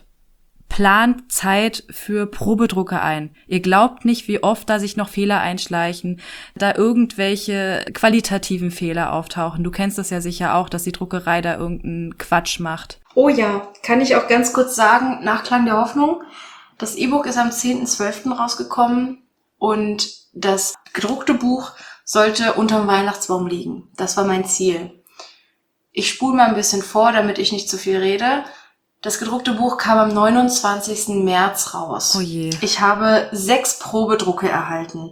Plant Zeit für Probedrucke ein. Ihr glaubt nicht, wie oft da sich noch Fehler einschleichen, da irgendwelche qualitativen Fehler auftauchen. Du kennst das ja sicher auch, dass die Druckerei da irgendeinen Quatsch macht.
Oh ja, kann ich auch ganz kurz sagen, Nachklang der Hoffnung. Das E-Book ist am 10.12. rausgekommen und das gedruckte Buch sollte unterm Weihnachtsbaum liegen. Das war mein Ziel. Ich spule mal ein bisschen vor, damit ich nicht zu viel rede. Das gedruckte Buch kam am 29. März raus.
Oh je.
Ich habe 6 Probedrucke erhalten.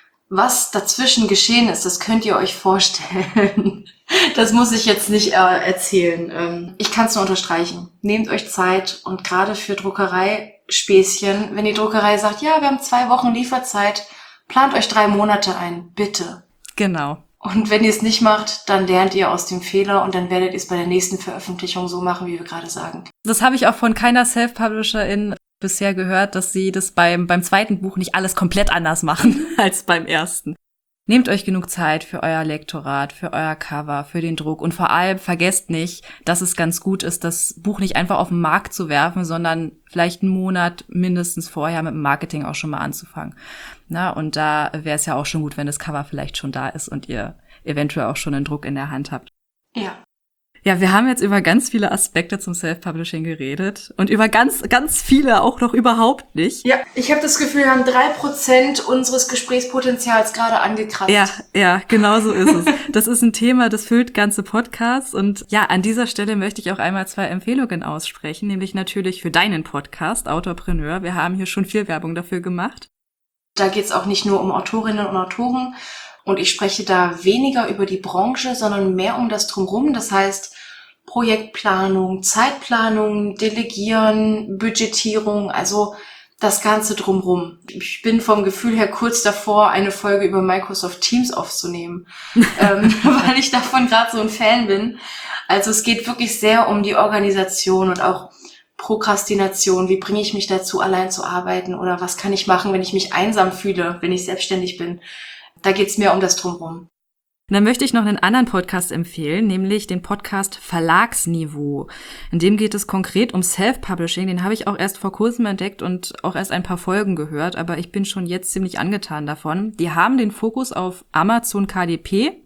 Was dazwischen geschehen ist, das könnt ihr euch vorstellen. Das muss ich jetzt nicht erzählen. Ich kann es nur unterstreichen. Nehmt euch Zeit und gerade für Druckereispäßchen, wenn die Druckerei sagt, ja, wir haben 2 Wochen Lieferzeit, plant euch 3 Monate ein, bitte.
Genau.
Und wenn ihr es nicht macht, dann lernt ihr aus dem Fehler und dann werdet ihr es bei der nächsten Veröffentlichung so machen, wie wir gerade sagen.
Das habe ich auch von keiner Self-Publisherin bisher gehört, dass sie das beim zweiten Buch nicht alles komplett anders machen als beim ersten. Nehmt euch genug Zeit für euer Lektorat, für euer Cover, für den Druck und vor allem vergesst nicht, dass es ganz gut ist, das Buch nicht einfach auf den Markt zu werfen, sondern vielleicht einen Monat mindestens vorher mit dem Marketing auch schon mal anzufangen. Na, und da wäre es ja auch schon gut, wenn das Cover vielleicht schon da ist und ihr eventuell auch schon einen Druck in der Hand habt.
Ja.
Ja, wir haben jetzt über ganz viele Aspekte zum Self-Publishing geredet und über ganz, ganz viele auch noch überhaupt nicht.
Ja, ich habe das Gefühl, wir haben 3% unseres Gesprächspotenzials gerade angekratzt.
Ja, genau so ist es. Das ist ein Thema, das füllt ganze Podcasts und ja, an dieser Stelle möchte ich auch einmal 2 Empfehlungen aussprechen, nämlich natürlich für deinen Podcast, Autorpreneur. Wir haben hier schon viel Werbung dafür gemacht.
Da geht's auch nicht nur um Autorinnen und Autoren und ich spreche da weniger über die Branche, sondern mehr um das Drumherum. Das heißt Projektplanung, Zeitplanung, Delegieren, Budgetierung, also das Ganze drumherum. Ich bin vom Gefühl her kurz davor, eine Folge über Microsoft Teams aufzunehmen, weil ich davon gerade so ein Fan bin. Also es geht wirklich sehr um die Organisation und auch Prokrastination. Wie bringe ich mich dazu, allein zu arbeiten? Oder was kann ich machen, wenn ich mich einsam fühle, wenn ich selbstständig bin? Da geht's mehr um das Drumherum.
Dann möchte ich noch einen anderen Podcast empfehlen, nämlich den Podcast Verlagsniveau. In dem geht es konkret um Self-Publishing. Den habe ich auch erst vor kurzem entdeckt und auch erst ein paar Folgen gehört, aber ich bin schon jetzt ziemlich angetan davon. Die haben den Fokus auf Amazon KDP,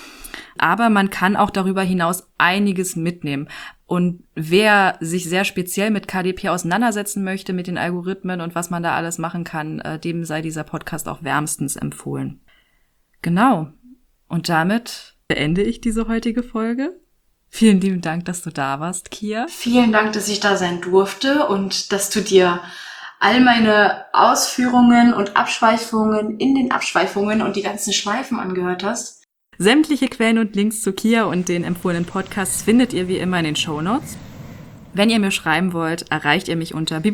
aber man kann auch darüber hinaus einiges mitnehmen. Und wer sich sehr speziell mit KDP auseinandersetzen möchte, mit den Algorithmen und was man da alles machen kann, dem sei dieser Podcast auch wärmstens empfohlen. Genau. Und damit beende ich diese heutige Folge. Vielen lieben Dank, dass du da warst, Kia.
Vielen Dank, dass ich da sein durfte und dass du dir all meine Ausführungen und Abschweifungen in den Abschweifungen und die ganzen Schleifen angehört hast.
Sämtliche Quellen und Links zu Kia und den empfohlenen Podcasts findet ihr wie immer in den Shownotes. Wenn ihr mir schreiben wollt, erreicht ihr mich unter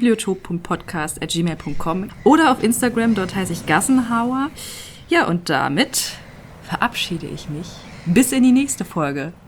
bibliotop.podcast@gmail.com oder auf Instagram, dort heiße ich Gassenhauer. Ja, und damit verabschiede ich mich. Bis in die nächste Folge.